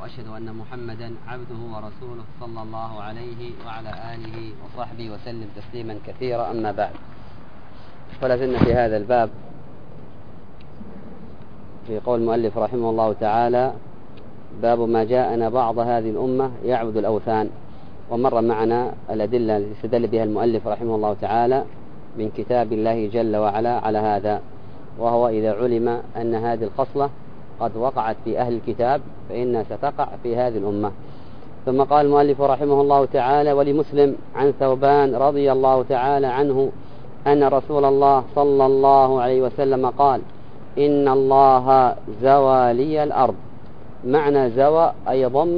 وأشهد أن محمدا عبده ورسوله صلى الله عليه وعلى آله وصحبه وسلم تسليما كثيرا. أما بعد، فلا زلنا في هذا الباب في قول المؤلف رحمه الله تعالى: باب ما جاء أن بعض هذه الأمة يعبد الأوثان. ومر معنا الأدلة التي استدل بها المؤلف رحمه الله تعالى من كتاب الله جل وعلا على هذا، وهو إذا علم أن هذه الخصلة قد وقعت في أهل الكتاب فإنها ستقع في هذه الأمة. ثم قال المؤلف رحمه الله تعالى: ولمسلم عن ثوبان رضي الله تعالى عنه أن رسول الله صلى الله عليه وسلم قال: إن الله زوى لي الأرض. معنى زوى أي ضم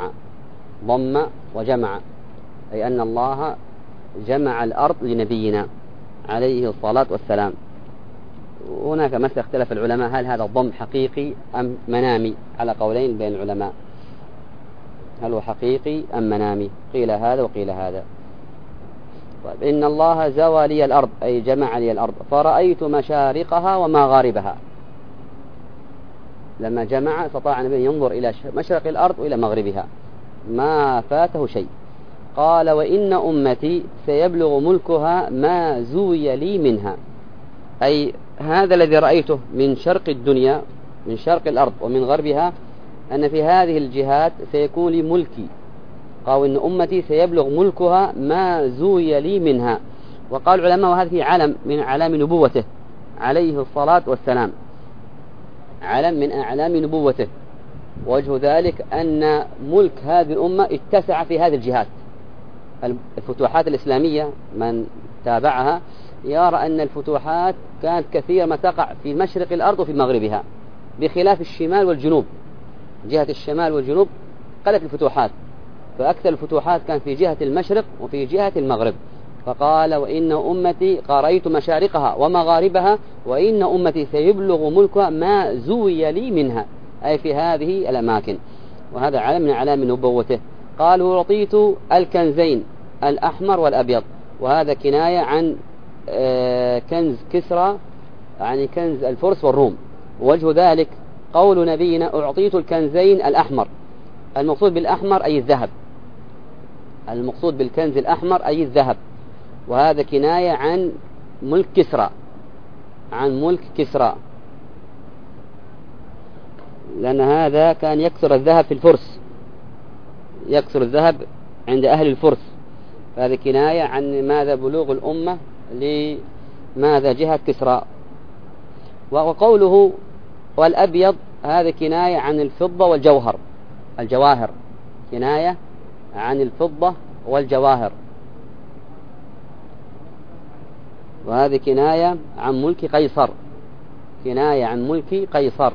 وجمع، أي أن الله جمع الأرض لنبينا عليه الصلاة والسلام. هناك مسألة اختلف العلماء هل هذا الضم حقيقي أم منامي، على قولين بين العلماء، هل هو حقيقي أم منامي؟ قيل هذا وقيل هذا. طيب، إن الله زوى لي الأرض أي جمع لي الأرض، فرأيت مشارقها ومغاربها. لما جمع استطاع النبي ينظر إلى مشرق الأرض وإلى مغربها، ما فاته شيء. قال: وإن أمتي سيبلغ ملكها ما زوي لي منها، أي هذا الذي رأيته من شرق الدنيا، من شرق الأرض ومن غربها، أن في هذه الجهات سيكون لي ملكي. قالوا إن أمتي سيبلغ ملكها ما زوي لي منها. وقال العلماء: وهذه علم من أعلام نبوته عليه الصلاة والسلام، علم من أعلام نبوته. وجه ذلك أن ملك هذه الأمة اتسع في هذه الجهات. الفتوحات الإسلامية من تابعها يرى أن الفتوحات كانت كثيرة ما تقع في مشرق الأرض وفي مغربها، بخلاف الشمال والجنوب. جهة الشمال والجنوب قلت الفتوحات، فأكثر الفتوحات كان في جهة المشرق وفي جهة المغرب. فقال: وإن أمتي قرأت مشارقها ومغاربها، وإن أمتي سيبلغ ملكها ما زوي لي منها، أي في هذه الأماكن. وهذا علم من علام نبوته. قالوا: رضيت الكنزين الأحمر والأبيض، وهذا كناية عن كنز كسرى، يعني كنز الفرس والروم. وجه ذلك قول نبينا: أعطيت الكنزين الأحمر. المقصود بالأحمر أي الذهب، المقصود بالكنز الأحمر أي الذهب. وهذا كناية عن ملك كسرى، عن ملك كسرى، لأن هذا كان يكسر الذهب في الفرس، يكسر الذهب عند أهل الفرس. فهذا كناية عن ماذا بلوغ الأمة لماذا جهة كسرى. وقوله والأبيض هذا كناية عن الفضة والجوهر، الجواهر، كناية عن الفضة والجواهر. وهذه كناية عن ملك قيصر، كناية عن ملك قيصر،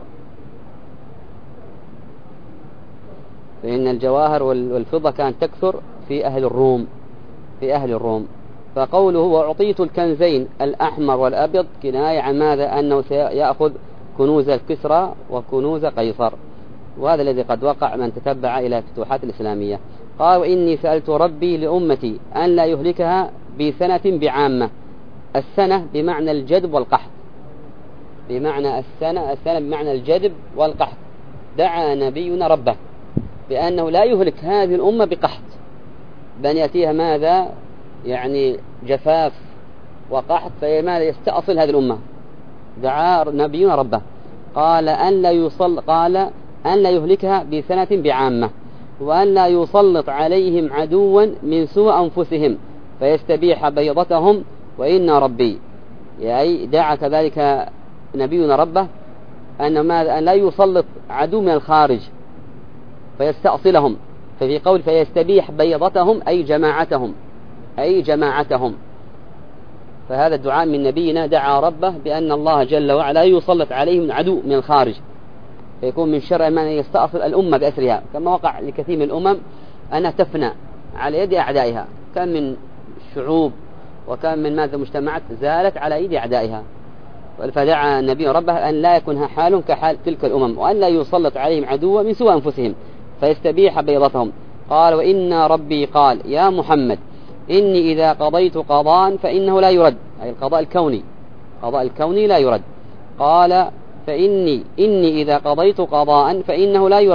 فإن الجواهر والفضة كانت تكثر في أهل الروم، في أهل الروم. فقوله: وأعطيت الكنزين الأحمر والأبيض كناية عن ماذا؟ أنه سيأخذ كنوز الكسرى وكنوز قيصر. وهذا الذي قد وقع من تتبع إلى الفتوحات الإسلامية. قال: وإني سألت ربي لأمتي أن لا يهلكها بسنة بعامة. السنة بمعنى الجدب والقحط، بمعنى السنة بمعنى الجدب والقحط. دعا نبينا ربه بأنه لا يهلك هذه الأمة بقحط، بل يأتيها ماذا؟ يعني جفاف وقحط، فماذا يستأصل هذه الأمة. دعا نبينا ربه قال أن لا يهلكها بسنة بعامة، وأن لا يسلط عليهم عدوا من سوء أنفسهم فيستبيح بيضتهم، وإن ربي. يعني دعا كذلك نبينا ربه أن لا يسلط عدو من الخارج فيستأصلهم. ففي قول فيستبيح بيضتهم أي جماعتهم. فهذا الدعاء من نبينا، دعا ربه بأن الله جل وعلا يسلط عليهم عدو من الخارج فيكون من شر من يستأصل الأمة بأسرها، كما وقع لكثير من الأمم أنها تفنى على يد أعدائها. كم من شعوب وكم من مجتمعات زالت على يد أعدائها. فدعا النبي ربه أن لا يكون حال كحال تلك الأمم، وأن لا يسلط عليهم عدوا من سوء أنفسهم فيستبيح بيضتهم. قال: وإن ربي قال يا محمد إني إذا قضيت قضاء فإنه لا يرد، أي القضاء الكوني، قضاء الكوني لا يرد. قال: إني إذا قضيت قضاء فإنه لا يرد،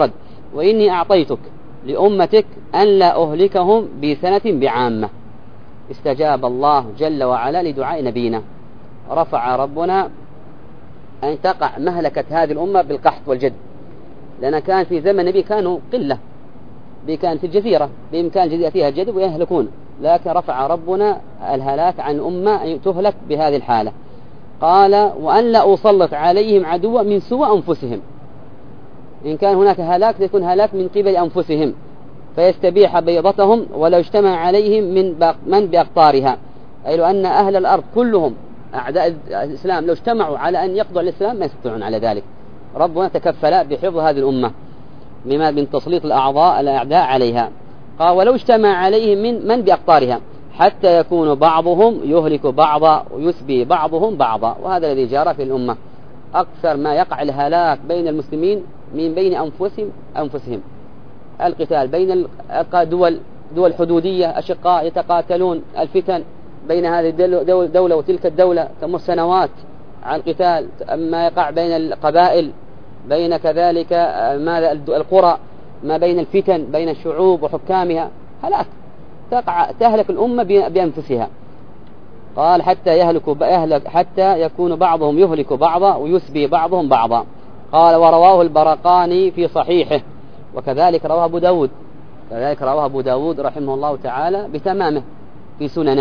وإني أعطيتك لأمتك أن لا أهلكهم بسنة بعامة. استجاب الله جل وعلا لدعاء نبينا، رفع ربنا أن تقع مهلكة هذه الأمة بالقحط والجد، لأن كان في زمن النبي كانوا قلة، كانت الجزيرة بإمكان الجزيرة فيها الجد ويهلكون، لكن رفع ربنا الهلاك عن الأمة أن تهلك بهذه الحالة. قال وأن لا أسلط عليهم عدوا من سوى أنفسهم، إن كان هناك هلاك يكون هلاك من قبل أنفسهم فيستبيح بيضتهم ولو اجتمع عليهم من بأقطارها، أي لو أن أهل الأرض كلهم أعداء الإسلام لو اجتمعوا على أن يقضوا على الإسلام ما يستطيعون على ذلك. ربنا تكفل بحفظ هذه الأمة من تسليط الأعداء عليها. قال ولو اجتمع عليهم من بأقطارها حتى يكون بعضهم يهلك بعضا ويسبي بعضهم بعضا. وهذا الذي جرى في الأمة، أكثر ما يقع الهلاك بين المسلمين من بين أنفسهم القتال بين دول حدودية أشقاء يتقاتلون، الفتن بين هذه الدولة وتلك الدولة تمر سنوات عن القتال، ما يقع بين القبائل، بين كذلك القرى، ما بين الفتن بين الشعوب وحكامها، هلاك تهلك الأمة بأنفسها. قال حتى يكون بعضهم يهلك بعضا ويسبي بعضهم بعضا. قال ورواه البرقاني في صحيحه، وكذلك رواه أبو داود رحمه الله تعالى بتمامه في سننه.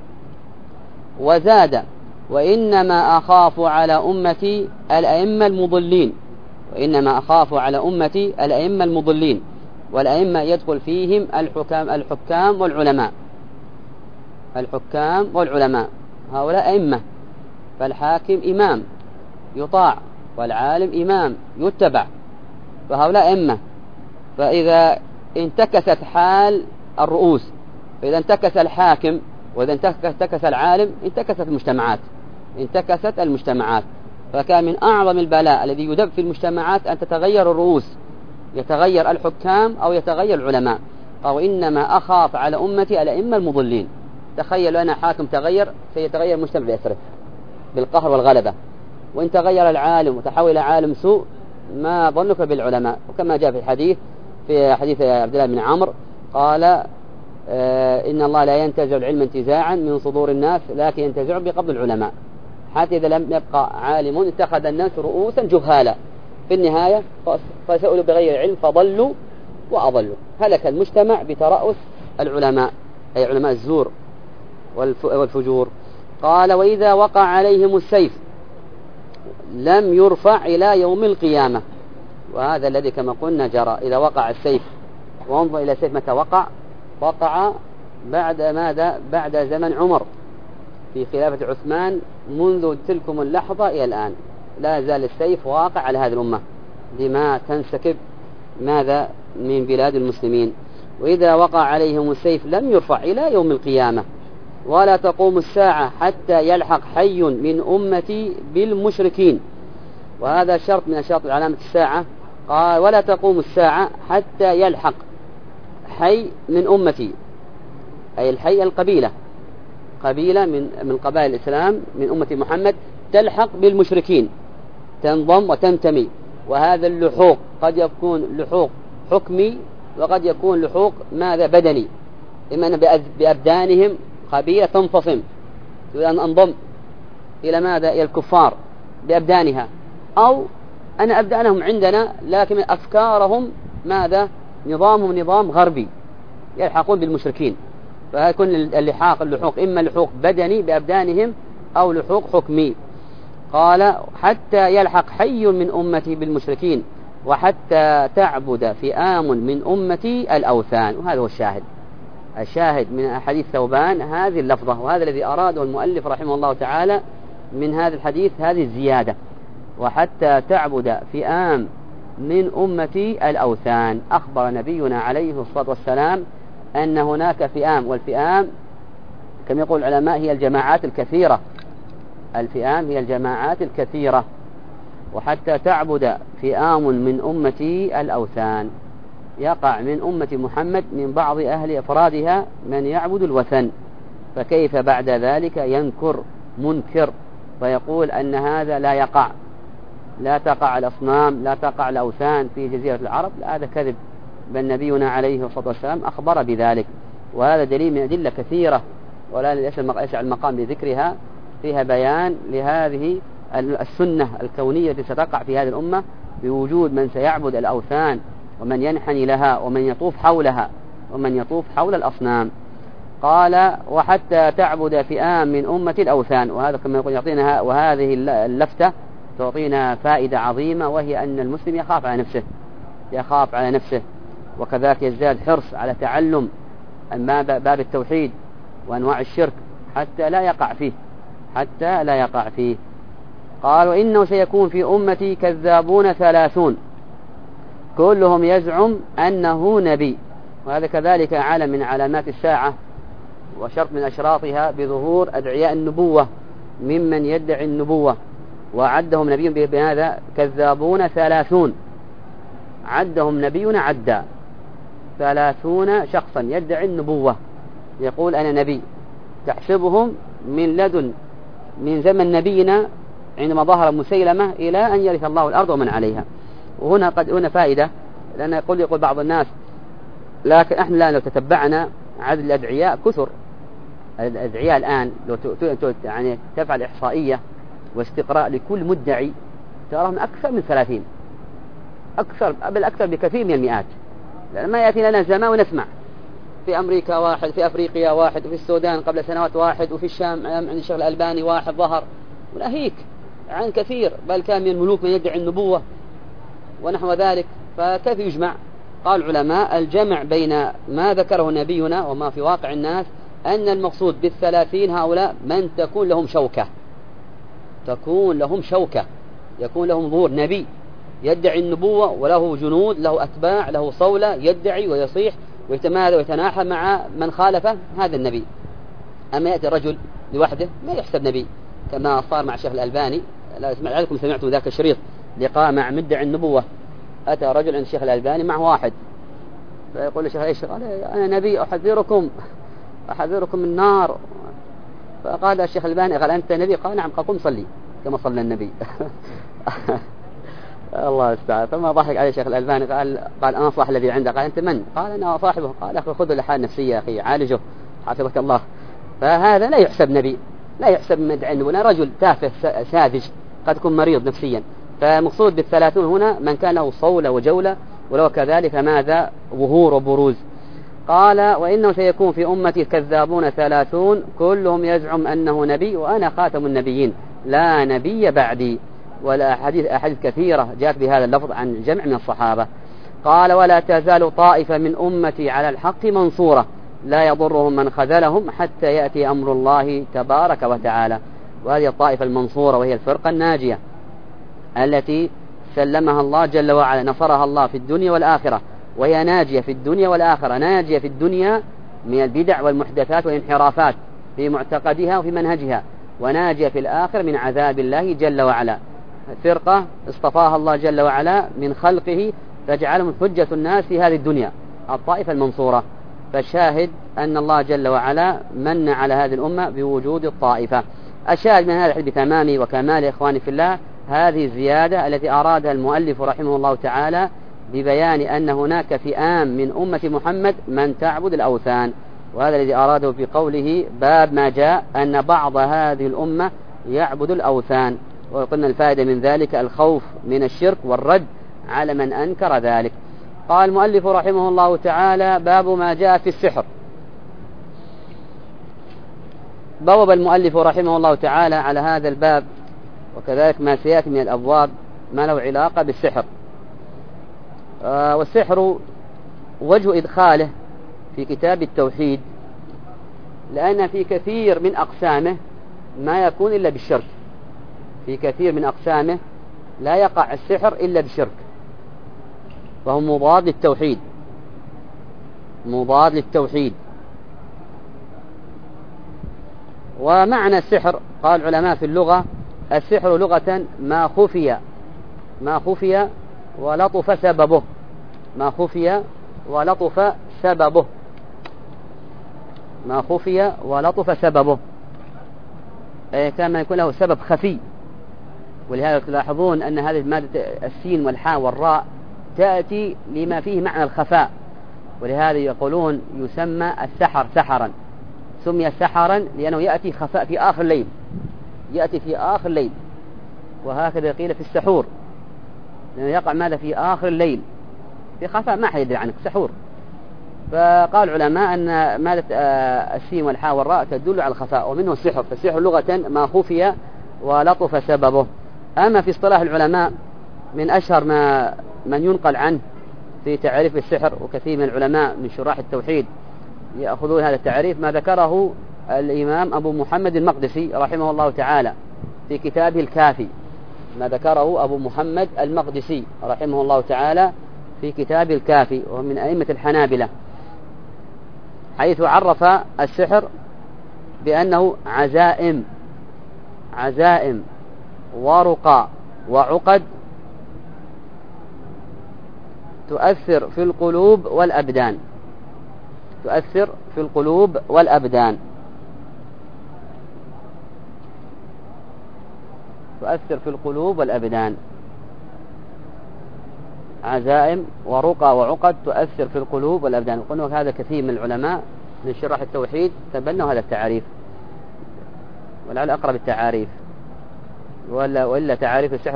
وزاد وإنما أخاف على أمتي الأئمة المضلين، والأئمة يدخل فيهم الحكام والعلماء، هؤلاء أئمة، فالحاكم إمام يطاع والعالم إمام يتبع، فهؤلاء أئمة. فإذا انتكست حال الرؤوس، فإذا انتكس الحاكم وإذا انتكس العالم انتكست المجتمعات. فكان من أعظم البلاء الذي يدب في المجتمعات أن تتغير الرؤوس، يتغير الحكام أو يتغير العلماء. قال وإنما أخاف على أمتي الأئمة المضلين. تخيلوا أن حاكم تغير سيتغير المجتمع بأسره بالقهر والغلبة، وإن تغير العالم وتحول عالم سوء ما ظنك بالعلماء. وكما جاء في حديث عبد الله بن عمرو قال إن الله لا ينتزع العلم انتزاعا من صدور الناس لكن ينتزع بقبض العلماء، حتى إذا لم يبقى عالم اتخذ الناس رؤوسا جهالا، في النهاية فسألوا بغير علم فضلوا وأضلوا. هلك المجتمع بترأس العلماء، أي علماء الزور والفجور. قال وإذا وقع عليهم السيف لم يرفع إلى يوم القيامة. وهذا الذي كما قلنا جرى، إذا وقع السيف، وانظر إلى السيف متى وقع بعد ماذا؟ بعد زمن عمر في خلافة عثمان، منذ تلكم اللحظة إلى الآن لا زال السيف واقع على هذه الأمة، دماء تنسكب ماذا من بلاد المسلمين. وإذا وقع عليهم السيف لم يرفع إلى يوم القيامة ولا تقوم الساعة حتى يلحق حي من أمتي بالمشركين. وهذا شرط من شرط علامة الساعة. قال ولا تقوم الساعة حتى يلحق حي من أمتي، أي الحي القبيلة، قبيلة من قبائل الإسلام من أمة محمد تلحق بالمشركين، تنضم وتنتمي. وهذا اللحوق قد يكون لحوق حكمي وقد يكون لحوق ماذا بدني، إما أن بأبدانهم قبيلة تنفصم تريد أن أنضم إلى ماذا؟ إلى الكفار بأبدانها، أو أنا أبدانهم عندنا لكن أفكارهم ماذا؟ نظامهم نظام غربي يلحقون بالمشركين. فيكون اللحوق إما لحوق بدني بأبدانهم أو لحوق حكمي. قال حتى يلحق حي من أمتي بالمشركين وحتى تعبد فئام من أمتي الأوثان. وهذا هو الشاهد من حديث ثوبان، هذه اللفظة، وهذا الذي أراده المؤلف رحمه الله تعالى من هذا الحديث، هذه الزيادة، وحتى تعبد فئام من أمتي الأوثان. أخبر نبينا عليه الصلاة والسلام أن هناك فئام، والفئام كما يقول العلماء هي الجماعات الكثيرة، الفئام هي الجماعات الكثيرة. وحتى تعبد فئام من أمتي الأوثان، يقع من أمة محمد من بعض أهل أفرادها من يعبد الوثن، فكيف بعد ذلك ينكر منكر ويقول أن هذا لا يقع؟ لا تقع الأصنام، لا تقع الأوثان في جزيرة العرب، لا، هذا كذب، بل نبينا عليه الصلاة والسلام أخبر بذلك. وهذا دليل من أدلة كثيرة ولا يسع المقام بذكرها، فيها بيان لهذه السنة الكونية التي ستقع في هذه الأمة بوجود من سيعبد الأوثان ومن ينحني لها ومن يطوف حولها ومن يطوف حول الأصنام. قال وحتى تعبد فئام من أمة الأوثان. وهذا كما يقول يعطينا، وهذه اللفتة تعطينا فائدة عظيمة، وهي أن المسلم يخاف على نفسه وكذلك يزداد حرص على تعلم باب التوحيد وأنواع الشرك حتى لا يقع فيه. قال وإنه سيكون في أمتي كذابون 30 كلهم يزعم أنه نبي. وهذا كذلك علم من علامات الساعة وشرط من أشراطها بظهور أدعياء النبوة ممن يدعي النبوة، وعدهم نبي بهذا كذابون 30، عدهم نبينا عدا 30 شخصا يدعي النبوة يقول أنا نبي، تحسبهم من زمن نبينا عندما ظهر مسيلمة إلى أن يرث الله الأرض ومن عليها. وهنا هنا فائدة، لأن يقول بعض الناس لكن احنا لو تتبعنا عدد الأدعياء كثر، الأدعياء الآن لو يعني تفعل إحصائية واستقراء لكل مدعي تراهم أكثر من 30، بل أكثر بكثير من المئات، لأن ما يأتي لنا زمان ونسمع في أمريكا واحد، في أفريقيا واحد، وفي السودان قبل سنوات واحد، وفي الشام عند الشيخ الألباني واحد ظهر، وناهيك عن كثير، بل كان من الملوك من يدعي النبوة ونحو ذلك. فكيف يجمع؟ قال العلماء الجمع بين ما ذكره نبينا وما في واقع الناس أن المقصود بال30 هؤلاء من تكون لهم شوكة، يكون لهم ظهور، نبي يدعي النبوة وله جنود، له أتباع، له صولة، يدعي ويصيح ويتماذى ويتناحى مع من خالفه، هذا النبي. أما يأتي رجل لوحده ما يحسب نبي، كما صار مع الشيخ الألباني. لعلكم سمعتم ذاك الشريط لقاء مع مدعي النبوة، أتى رجل عند الشيخ الألباني معه واحد، فيقول الشيخ ايش؟ قال أنا نبي أحذركم من النار. فقال الشيخ الألباني قال أنت نبي؟ قال نعم. قال قم صلي كما صلى النبي. الله استعان. ثم ضحك عليه الشيخ الألباني قال أنا صاحب الذي عنده. قال أنت من؟ قال أنا صاحبه. قال أخي خذ له حال نفسية يا أخي، عالجه حفظك الله. فهذا لا يحسب نبي، لا يحسب مدعي النبوة، رجل تافه ساذج قد يكون مريض نفسيا. فمقصود بال30 هنا من كان له صولة وجولة، ولو كذلك ماذا ظهور وبروز. قال وإنه سيكون في أمتي كذابون 30 كلهم يزعم أنه نبي وأنا خاتم النبيين لا نبي بعدي. ولا أحاديث كثيرة جاءت بهذا اللفظ عن جمع من الصحابة. قال ولا تزال طائفة من أمتي على الحق منصورة لا يضرهم من خذلهم حتى يأتي أمر الله تبارك وتعالى. وهذه الطائفة المنصورة وهي الفرقة الناجية التي سلمها الله جل وعلا، نصرها الله في الدنيا والآخرة، وهي ناجية في الدنيا والآخرة، ناجية في الدنيا من البدع والمحدثات والانحرافات في معتقدها وفي منهجها، وناجية في الآخرة من عذاب الله جل وعلا. فرقة اصطفاها الله جل وعلا من خلقه فجعلهم حجة الناس في هذه الدنيا، الطائفة المنصورة. فالشاهد أن الله جل وعلا من على هذه الأمة بوجود الطائفة. الشاهد من هذا الحديث بتمامه وكمال إخواني في الله هذه الزيادة التي أرادها المؤلف رحمه الله تعالى ببيان أن هناك فئام من أمة محمد من تعبد الأوثان. وهذا الذي أراده في قوله باب ما جاء أن بعض هذه الأمة يعبد الأوثان. وقلنا الفائدة من ذلك الخوف من الشرك والرد على من أنكر ذلك. قال المؤلف رحمه الله تعالى باب ما جاء في السحر. بوب المؤلف رحمه الله تعالى على هذا الباب وكذلك ما سيأتي من الأبواب ما له علاقة بالسحر. والسحر وجه إدخاله في كتاب التوحيد، لأن في كثير من أقسامه ما يكون إلا بالشرك، في كثير من أقسامه لا يقع السحر إلا بالشرك، فهو مضاد للتوحيد. ومعنى السحر قال العلماء في اللغة السحر لغة ما خفي ولطف سببه، ما خفي ولطف سببه، كما يكون له سبب خفي ولهذا تلاحظون أن هذه المادة السين والحاء والراء تأتي لما فيه معنى الخفاء، ولهذا يقولون يسمى السحر سحرا، سمي سحرا لأنه يأتي خفاء في آخر الليل، يأتي في آخر الليل، وهكذا قيل في السحور لأنه يقع ماذا في آخر الليل في خفاء ما حد يدري عنك سحور. فقال العلماء أن مادة السين والحاء والراء تدل على الخفاء، ومنه السحر، فالسحر لغة ما خفي ولطف سببه. أما في اصطلاح العلماء من أشهر من ينقل عنه في تعريف السحر، وكثير من العلماء من شراح التوحيد يأخذون هذا التعريف، ما ذكره الإمام أبو محمد المقدسي رحمه الله تعالى في كتابه الكافي، ما ذكره أبو محمد المقدسي رحمه الله تعالى في كتابه الكافي، وهو من أئمة الحنابلة، حيث عرف السحر بأنه عزائم ورقى وعقد تؤثر في القلوب والأبدان، تؤثر في القلوب والأبدان، تؤثر في القلوب والأبدان، عزائم ورقى وعقد تؤثر في القلوب والأبدان. وقلنا هذا كثير من العلماء من شرح التوحيد تبنوا هذا التعريف، ولعل أقرب التعاريف، وإلا تعاريف السحر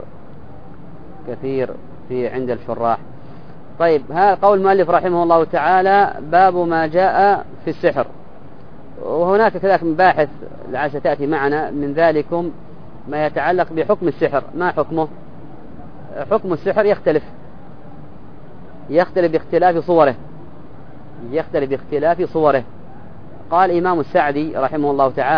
كثير في عند الشراح. طيب، هذا قول المؤلف رحمه الله تعالى باب ما جاء في السحر. وهناك كذلك مباحث لعل ستأتي معنا، من ذلكم ما يتعلق بحكم السحر. ما حكمه؟ حكم السحر يختلف باختلاف صوره. قال الإمام السعدي رحمه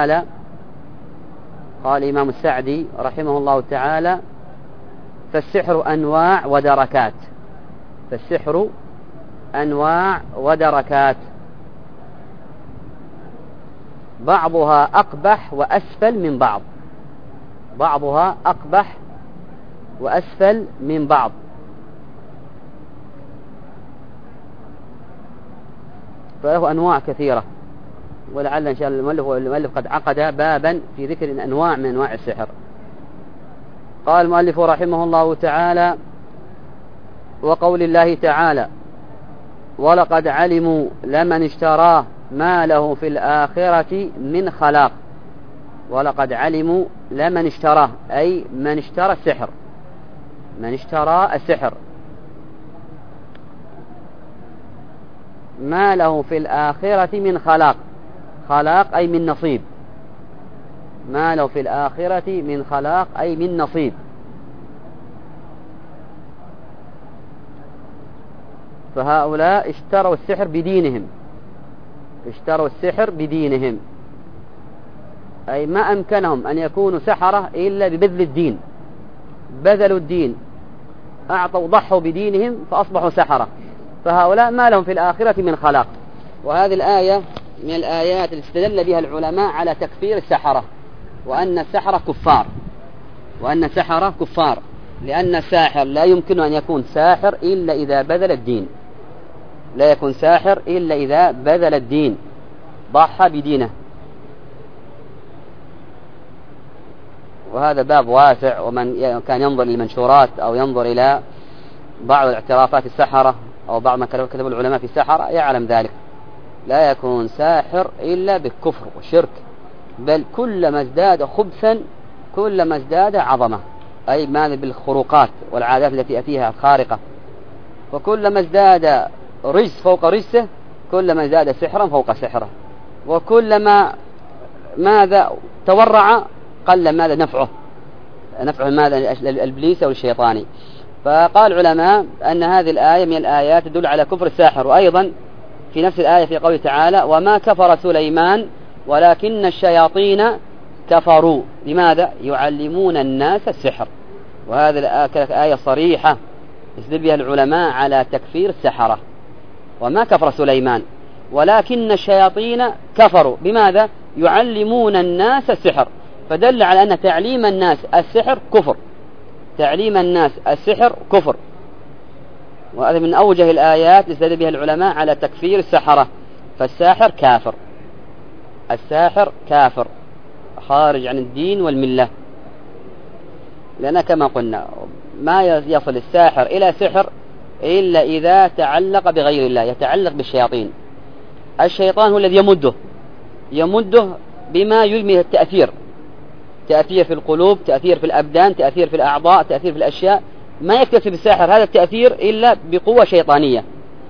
الله تعالى فالسحر أنواع ودركات، بعضها أقبح وأسفل من بعض، فله أنواع كثيرة، ولعل إن شاء الله المؤلف قد عقد بابا في ذكر أنواع من أنواع السحر. قال المؤلف رحمه الله تعالى: وقول الله تعالى: ولقد علموا لمن اشتراه ما له في الآخرة من خلاق. ولقد علموا لمن اشتراه، أي من اشترى السحر، ما له في الآخرة من خلاق أي من نصيب، ما له في الآخرة من خلاق أي من نصيب. فهؤلاء اشتروا السحر بدينهم، أي ما أمكنهم أن يكونوا سحرة إلا ببذل الدين، بذلوا الدين، ضحوا بدينهم فأصبحوا سحرة. فهؤلاء ما لهم في الآخرة من خلاق. وهذه الآية من الآيات التي استدل بها العلماء على تكفير السحرة، وأن السحرة كفار، لأن الساحر لا يمكن أن يكون ساحر إلا إذا بذل الدين، لا يكون ساحر إلا إذا بذل الدين، ضحى بدينه. وهذا باب واسع، ومن كان ينظر للمنشورات أو ينظر إلى بعض الاعترافات السحرة أو بعض ما كتبه العلماء في السحرة يعلم ذلك. لا يكون ساحر إلا بالكفر والشرك، بل كلما ازداد خبثا كلما ازداد عظمة، أي ماذا بالخروقات والعادات التي أتيها الخارقة. وكلما ازداد رجس فوق رجسه كلما ازداد سحرا فوق سحره، وكلما ماذا تورع قل ماذا نفعه ماذا الإبليس أو الشيطاني. فقال العلماء أن هذه الآية من الآيات تدل على كفر الساحر. وأيضا في نفس الآية في قوله تعالى: وما كفر سليمان ولكن الشياطين كفروا. لماذا؟ يعلمون الناس السحر. وهذه الآية صريحة يستدل بها العلماء على تكفير السحرة. وما كفر سليمان ولكن الشياطين كفروا. بماذا؟ يعلمون الناس السحر، فدل على أن تعليم الناس السحر كفر. وهذا من أوجه الآيات استدل بها العلماء على تكفير السحرة. فالساحر كافر خارج عن الدين والملة. لأن كما قلنا ما يصل الساحر إلى سحر إلا إذا تعلق بغير الله، يتعلق بالشياطين. الشيطان هو الذي يمده بما يلمه التأثير، تأثير في القلوب، تأثير في الأبدان، تأثير في الأعضاء، تأثير في الأشياء. ما يكتسب الساحر هذا التأثير إلا بقوة شيطانية،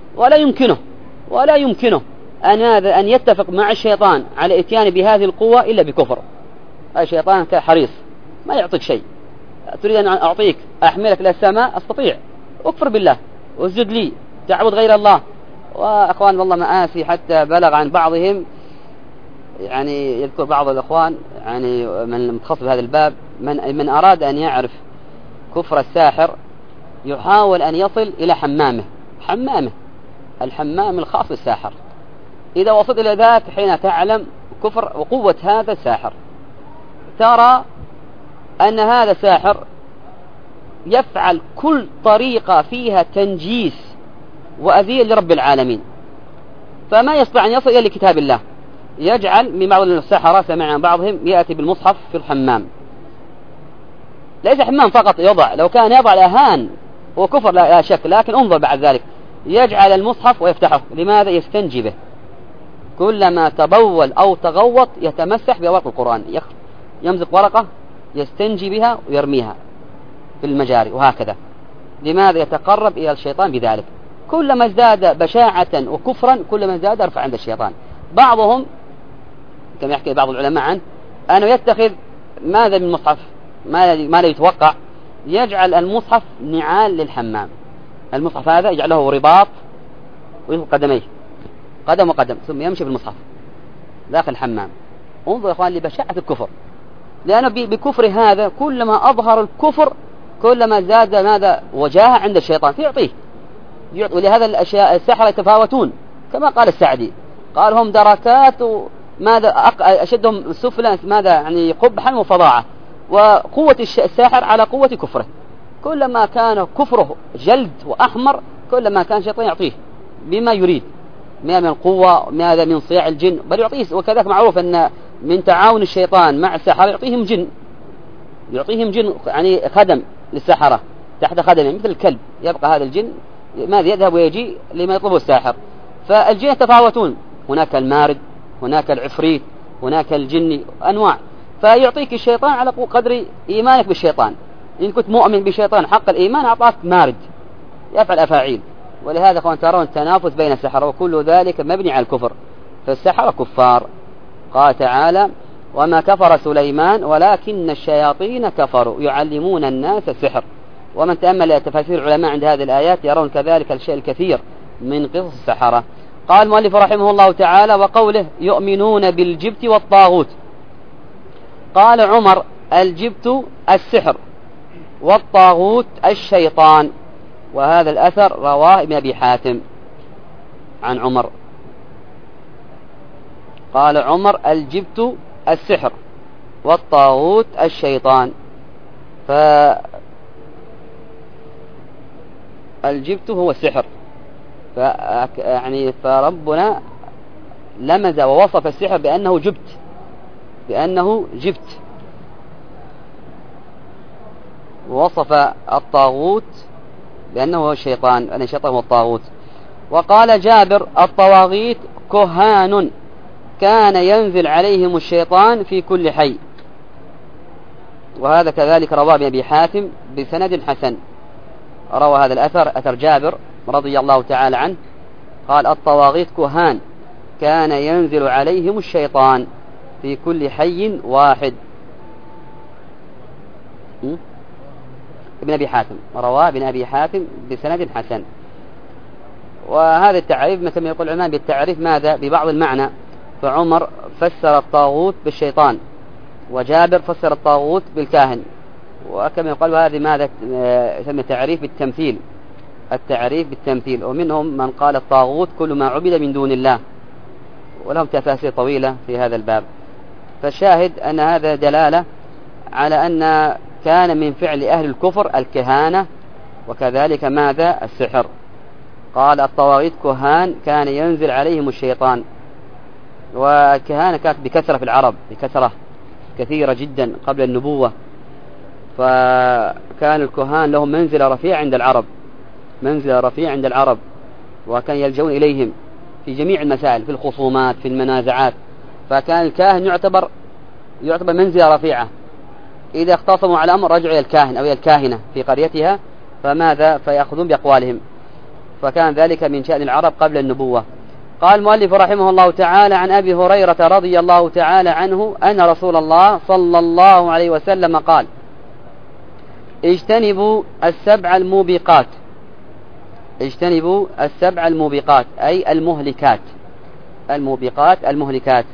ولا يمكنه أن يتفق مع الشيطان على إتيان بهذه القوة إلا بكفر. الشيطان حريص ما يعطيك شيء. تريد أن أعطيك أحملك إلى السماء، أستطيع، أكفر بالله واسجد لي، تعبد غير الله. وأخوان والله مآسي حتى بلغ عن بعضهم، يعني يذكر بعض الأخوان يعني من متخصص بهذا الباب، من أراد أن يعرف كفر الساحر يحاول أن يصل إلى حمامه، الحمام الخاص بالساحر. إذا وصلت إلى ذاك حين تعلم كفر وقوة هذا الساحر، ترى أن هذا الساحر يفعل كل طريقة فيها تنجيس وأذية لرب العالمين، فما يستطيع أن يصل إلى كتاب الله. يجعل من بعض السحرة سمع عن بعضهم يأتي بالمصحف في الحمام، ليس حمام فقط يضع، لو كان يضع الأهان وكفر لا شك، لكن انظر بعد ذلك يجعل المصحف ويفتحه. لماذا؟ يستنجي به. كلما تبول أو تغوط يتمسح بورق القرآن، يمزق ورقة يستنجي بها ويرميها في المجاري، وهكذا. لماذا؟ يتقرب إلى الشيطان بذلك. كلما ازداد بشاعة وكفرا كلما ازداد رفع عند الشيطان. بعضهم كما يحكي بعض العلماء عنه أنه يتخذ ماذا من مصحف ما لا يتوقع، يجعل المصحف نعال للحمام. المصحف هذا يجعله رباط وينقل قدميه، قدم وقدم، ثم يمشي بالمصحف داخل الحمام. انظر يا اخوان لبشاعة الكفر، لأنه بكفر هذا كلما أظهر الكفر كلما زاد ماذا؟ وجاهة عند الشيطان فيعطيه. ولهذا الأشياء السحرة يتفاوتون كما قال السعدي، قال هم دركات ماذا أشدهم سفلا ماذا يعني قبحا وفظاعة، وقوة الساحر على قوة كفره. كلما كان كفره جلد وأحمر كلما كان الشيطان يعطيه بما يريد، ما من القوة، ماذا من صياع الجن، بل يعطيه. وكذلك معروف أن من تعاون الشيطان مع السحرة يعطيهم جن يعني خدم للسحرة تحت خدمه، مثل الكلب يبقى هذا الجن ماذا يذهب ويجي لما يطلبه الساحر. فالجن يتفاوتون، هناك المارد، هناك العفريت، هناك الجني، أنواع. فيعطيك الشيطان على قدر إيمانك بالشيطان. إن كنت مؤمن بالشيطان حق الإيمان أعطاك مارد يفعل أفاعيل. ولهذا أخوان ترون تنافس بين السحرة، وكل ذلك مبني على الكفر، فالسحرة كفار. قال تعالى وما كفر سليمان ولكن الشياطين كفروا يعلمون الناس السحر. ومن تأمل تفاسير العلماء عند هذه الآيات يرون كذلك الشيء الكثير من قصص السحرة. قال المؤلف رحمه الله تعالى وقوله يؤمنون بالجبت والطاغوت. قال عمر الجبت السحر والطاغوت الشيطان. وهذا الأثر رواه ابن أبي حاتم عن عمر. قال عمر الجبت السحر والطاغوت الشيطان. فالجبت هو السحر، يعني فربنا لمز ووصف السحر بأنه جبت، ووصف الطاغوت بأنه هو الشيطان، أن الشيطان هو الطاغوت. وقال جابر الطواغيت كهان كان ينزل عليهم الشيطان في كل حي. وهذا كذلك رواه ابن أبي حاتم بسند حسن. روى هذا الأثر أثر جابر رضي الله تعالى عنه، قال الطواغيت كهان كان ينزل عليهم الشيطان في كل حي واحد. ابن أبي حاتم رواه ابن أبي حاتم بسند حسن. وهذا التعريف مثل ما يقول العلماء بالتعريف ماذا؟ ببعض المعنى. فعمر فسر الطاغوت بالشيطان، وجابر فسر الطاغوت بالكاهن. وكما يقال هذه ماذا يسمى تعريف بالتمثيل، التعريف بالتمثيل. ومنهم من قال الطاغوت كل ما عبد من دون الله، ولهم تفاسير طويلة في هذا الباب. فالشاهد أن هذا دلالة على أن كان من فعل أهل الكفر الكهانة، وكذلك ماذا؟ السحر. قال الطواغيت كهان كان ينزل عليهم الشيطان. والكهانة كانت بكثرة في العرب، بكثرة كثيرة جدا قبل النبوة. فكان الكهان لهم منزلة رفيعة عند العرب، منزلة رفيعة عند العرب، وكان يلجؤون إليهم في جميع المسائل، في الخصومات، في المنازعات. فكان الكاهن يعتبر منزلة رفيعة. إذا اختصموا على أمر رجعوا إلى الكاهن أو إلى الكاهنة في قريتها، فماذا؟ فيأخذون بأقوالهم. فكان ذلك من شأن العرب قبل النبوة. قال المؤلف رحمه الله تعالى: عن أبي هريرة رضي الله تعالى عنه أن رسول الله صلى الله عليه وسلم قال: اجتنبوا السبع الموبقات. اجتنبوا السبع الموبقات أي المهلكات. الموبقات المهلكات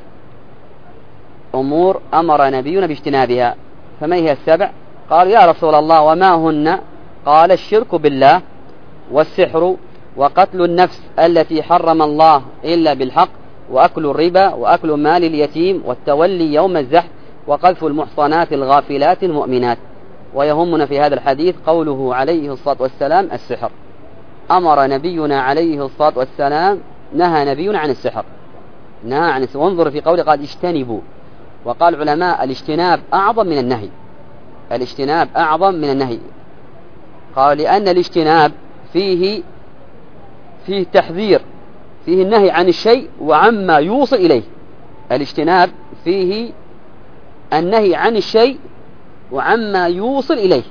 أمور أمر نبينا باجتنابها. فما هي السبع؟ قال: يا رسول الله وما هن؟ قال: الشرك بالله، والسحر، وقتل النفس التي حرم الله إلا بالحق، وأكل الربا، وأكل مال اليتيم، والتولي يوم الزحف، وقذف المحصنات الغافلات المؤمنات. ويهمنا في هذا الحديث قوله عليه الصلاة والسلام: السحر. أمر نبينا عليه الصلاة والسلام، نهى نبينا عن السحر، نهى عن السحر. وانظر في قوله قال: اجتنبوا. وقال العلماء: الاجتناب أعظم من النهي. الاجتناب أعظم من النهي. قال: لأن الاجتناب فيه تحذير، فيه النهي عن الشيء وعما يوصل إليه. الاجتناب فيه النهي عن الشيء وعما يوصل إليه،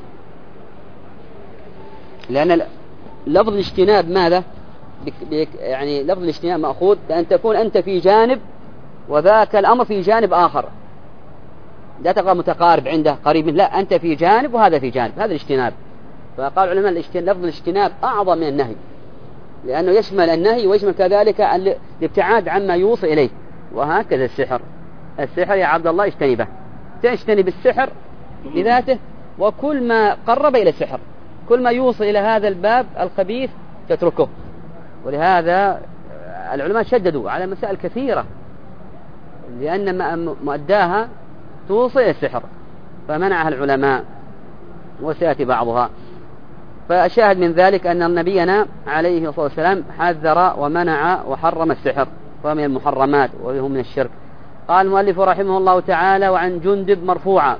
لأن لفظ الاجتناب ماذا؟ يعني لفظ الاجتناب مأخوذ بأن تكون أنت في جانب وذاك الأمر في جانب آخر، لا تقرأ متقارب عنده قريب منه، لا، أنت في جانب وهذا في جانب، هذا الاجتناب. فقال العلماء: لفظ الاجتناب أعظم من النهي، لأنه يشمل النهي ويشمل كذلك الابتعاد عما يوصل إليه. وهكذا السحر. السحر يا عبد الله اجتنبه، تجتنب السحر بذاته، وكل ما قرب إلى السحر، كل ما يوصل إلى هذا الباب الخبيث تتركه. ولهذا العلماء شددوا على مسائل كثيرة، لأن مؤداها توصل إلى السحر، فمنعها العلماء، وسيأتي بعضها. فشاهد من ذلك أن نبينا عليه الصلاة والسلام حذر ومنع وحرم السحر، ومن المحرمات وهو من الشرك. قال المؤلف رحمه الله تعالى: وعن جندب مرفوعا.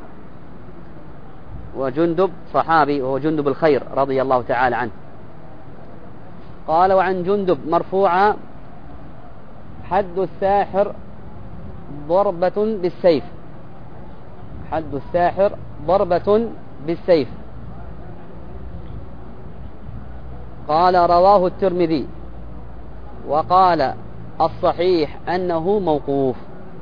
وجندب صحابي وهو جندب الخير رضي الله تعالى عنه. قال: وعن جندب مرفوعا: حد الساحر ضربة بالسيف. حد الساحر ضربة بالسيف. قال: رواه الترمذي، وقال: الصحيح أنه موقوف.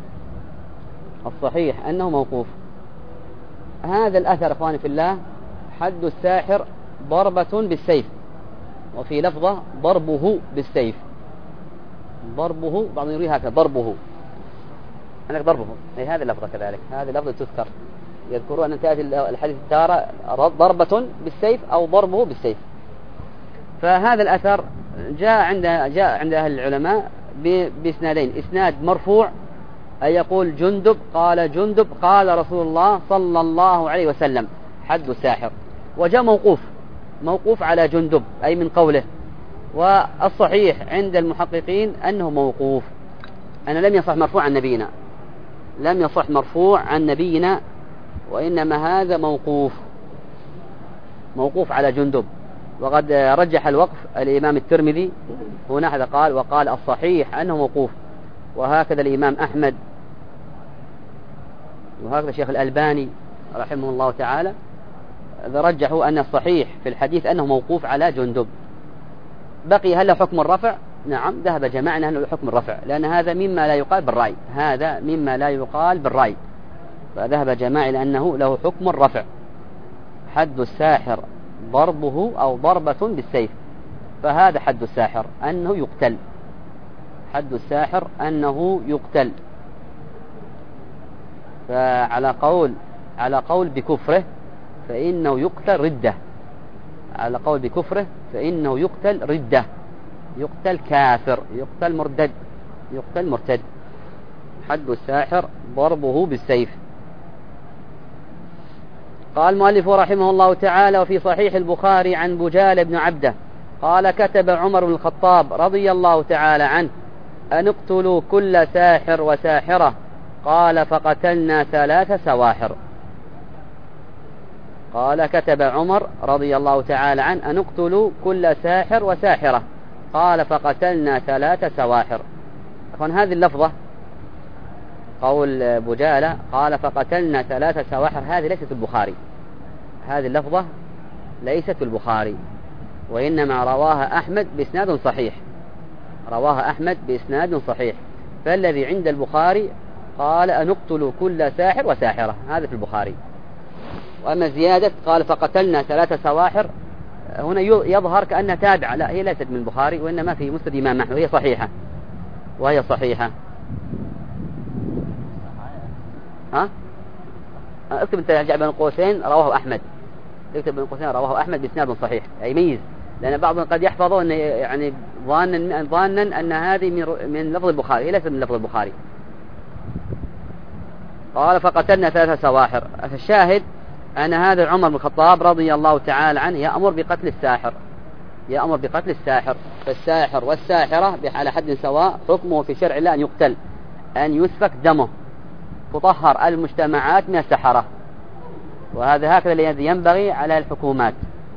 الصحيح أنه موقوف. هذا الأثر أخواني في الله: حد الساحر ضربة بالسيف، وفي لفظة ضربه بالسيف. ضربه، بعض يروي هكذا ضربه، أنا ضربه، أي هذه اللفظة كذلك، هذه اللفظة تذكر، يذكرون أن تأتي الحديث تارة ضربة بالسيف أو ضربه بالسيف. فهذا الأثر جاء عند أهل العلماء بإسنادين: إسناد مرفوع أي يقول جندب قال رسول الله صلى الله عليه وسلم حد الساحر، وجاء موقوف على جندب أي من قوله. والصحيح عند المحققين أنه موقوف، أنه لم يصح مرفوع عن نبينا، لم يصح مرفوع عن نبينا، وإنما هذا موقوف على جندب. وقد رجح الوقف الإمام الترمذي هنا، هذا قال: وقال الصحيح أنه موقوف. وهكذا الإمام أحمد، وهكذا الشيخ الألباني رحمه الله تعالى رجحوا أن الصحيح في الحديث أنه موقوف على جندب. بقي هل له حكم الرفع؟ نعم، ذهب جماعة أنه له حكم الرفع، لأن هذا مما لا يقال بالرأي، هذا مما لا يقال بالرأي. فذهب جماعة لأنه له حكم الرفع. حد الساحر ضربه أو ضربة بالسيف، فهذا حد الساحر أنه يقتل. حد الساحر أنه يقتل. فعلى قول بكفره فإنه يقتل ردة، على قول بكفره فإنه يقتل ردة، يقتل كافر، يقتل مرتد. حد الساحر ضربه بالسيف. قال المؤلف رحمه الله تعالى: وفي صحيح البخاري عن بجال بن عبده قال: كتب عمر بن الخطاب رضي الله تعالى عنه أن اقتلوا كل ساحر وساحرة. قال: فقتلنا 3 سواحر. قال كتب عمر رضي الله تعالى عنه أن اقتلوا كل ساحر وساحرة. قال فقتلنا 3 سواحر. هذه اللفظة قول بجالة قال فقتلنا 3 سواحر هذه ليست البخاري، هذه اللفظة ليست البخاري، وإنما رواها أحمد بإسناد صحيح، رواها أحمد بإسناد صحيح. فالذي عند البخاري قال أن اقتلوا كل ساحر وساحرة، هذا في البخاري. وأما زيادة قال فقتلنا 3 سواحر هنا يظهر كأنها تابعة، لا هي ليست من البخاري وإنما في مسند الإمام أحمد، وهي صحيحة وهي صحيحة. ها؟ اكتب انت بين القوسين رواه أحمد، اكتب بين القوسين رواه أحمد بإسناد صحيح، أي ميز، لأن بعضهم قد يحفظوا أن يعني ظانا أن هذه من لفظ البخاري، هي ليست من لفظ البخاري. قال فقتلنا 3 سواحر. فالشاهد أن هذا عمر بن الخطاب رضي الله تعالى عنه يأمر بقتل الساحر، يأمر بقتل الساحر. فالساحر والساحرة على حد سواء، حكمه في شرع الله أن يقتل، أن يسفك دمه، تطهر المجتمعات من السحرة. وهذا هكذا الذي ينبغي على الحكومات،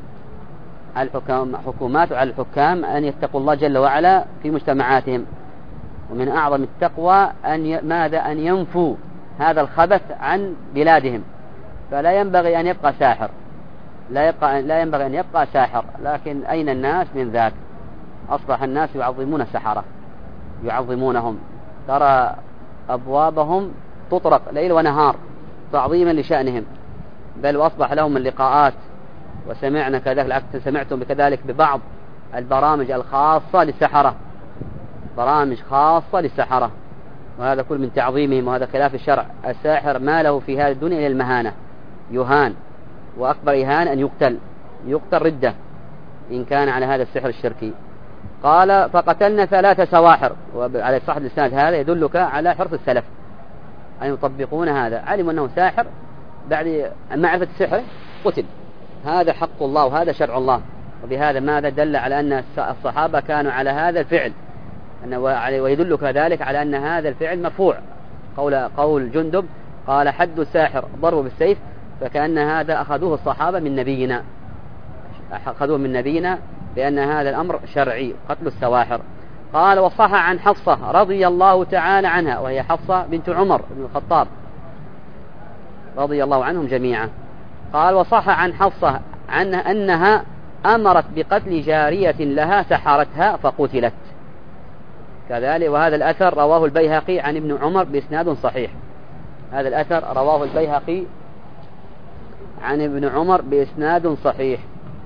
الحكومات وعلى الحكام أن يتقوا الله جل وعلا في مجتمعاتهم. ومن أعظم التقوى أن ينفوا هذا الخبث عن بلادهم. فلا ينبغي أن يبقى ساحر، لا ينبغي أن يبقى ساحر. لكن أين الناس من ذاك؟ أصبح الناس يعظمون السحرة، يعظمونهم، ترى أبوابهم تطرق ليل ونهار تعظيما لشأنهم، بل وأصبح لهم اللقاءات. وسمعنا كذلك، سمعتم بكذلك ببعض البرامج الخاصة للسحرة، برامج خاصة للسحرة، وهذا كل من تعظيمهم، وهذا خلاف الشرع. الساحر ما له في هذه الدنيا إلى المهانة، يهان، وأكبر إهان أن يقتل ردة إن كان على هذا السحر الشركي. قال فقتلنا 3 سواحر. وعلى صحة الإسناد هذا يدلك على حرص السلف أن يطبقون هذا، علموا أنه ساحر، بعد معرفة السحر قتل. هذا حق الله وهذا شرع الله. وبهذا ماذا دل على أن الصحابة كانوا على هذا الفعل، ويدلك ذلك على أن هذا الفعل مرفوع. قول جندب قال حد الساحر ضرب بالسيف، فكأن هذا أخذوه الصحابة من نبينا، أخذوه من نبينا بأن هذا الأمر شرعي، قتل السواحر. قال وصح عن حفصة رضي الله تعالى عنها، وهي حفصة بنت عمر بن الخطاب رضي الله عنهم جميعا. قال وصح عن حفصة أنها أمرت بقتل جارية لها سحرتها فقتلت كذلك. وهذا الأثر رواه البيهقي عن ابن عمر بإسناد صحيح، هذا الأثر رواه البيهقي عن ابن عمر بإسناد صحيح.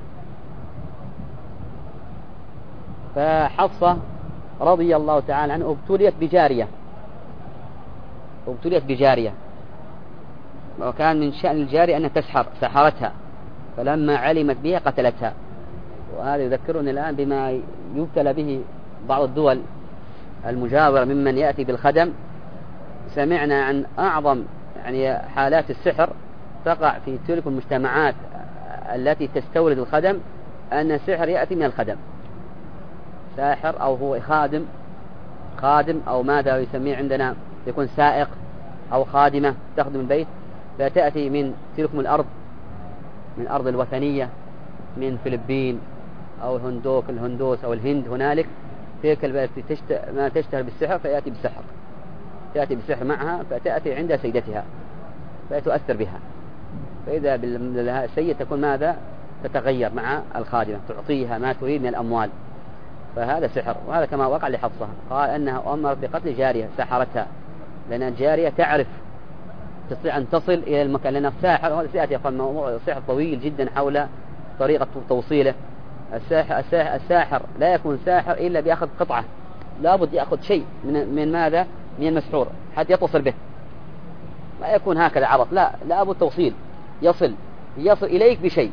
فحفصة رضي الله تعالى عنها ابتليت بجارية، وكان من شأن الجارية أن سحرتها، فلما علمت بها قتلتها. وهذا يذكرني الآن بما يبتلى به بعض الدول المجاورة ممن يأتي بالخدم. سمعنا عن أعظم حالات السحر تقع في تلك المجتمعات التي تستورد الخدم، أن السحر يأتي من الخدم، ساحر أو هو خادم أو ماذا يسميه عندنا، يكون سائق أو خادمة تخدم البيت، فتأتي من تلكم الأرض، من الأرض الوثنية، من فلبين أو الهندوس أو الهند، هنالك تلك البلد ما تشتهر بالسحر، فيأتي بالسحر معها، فتأتي عند سيدتها فتؤثر بها، فإذا بالسيد تكون ماذا؟ تتغير مع الخادمة، تعطيها ما تريد من الأموال، فهذا سحر. وهذا كما وقع لحفصة، قال أنها أمرت بقتل جارية سحرتها، لأن الجارية تعرف، تستطيع أن تصل إلى المكان، لأن الساحر، وهذا سيأتي يقول موضوع السحر طويل جدا حول طريقة توصيله. الساحر لا يكون ساحر إلا بيأخذ قطعة، لابد يأخذ شيء من ماذا؟ من المسحور حتى يتصل به، لا يكون هكذا عبط، لابد توصيل، يصل إليك بشيء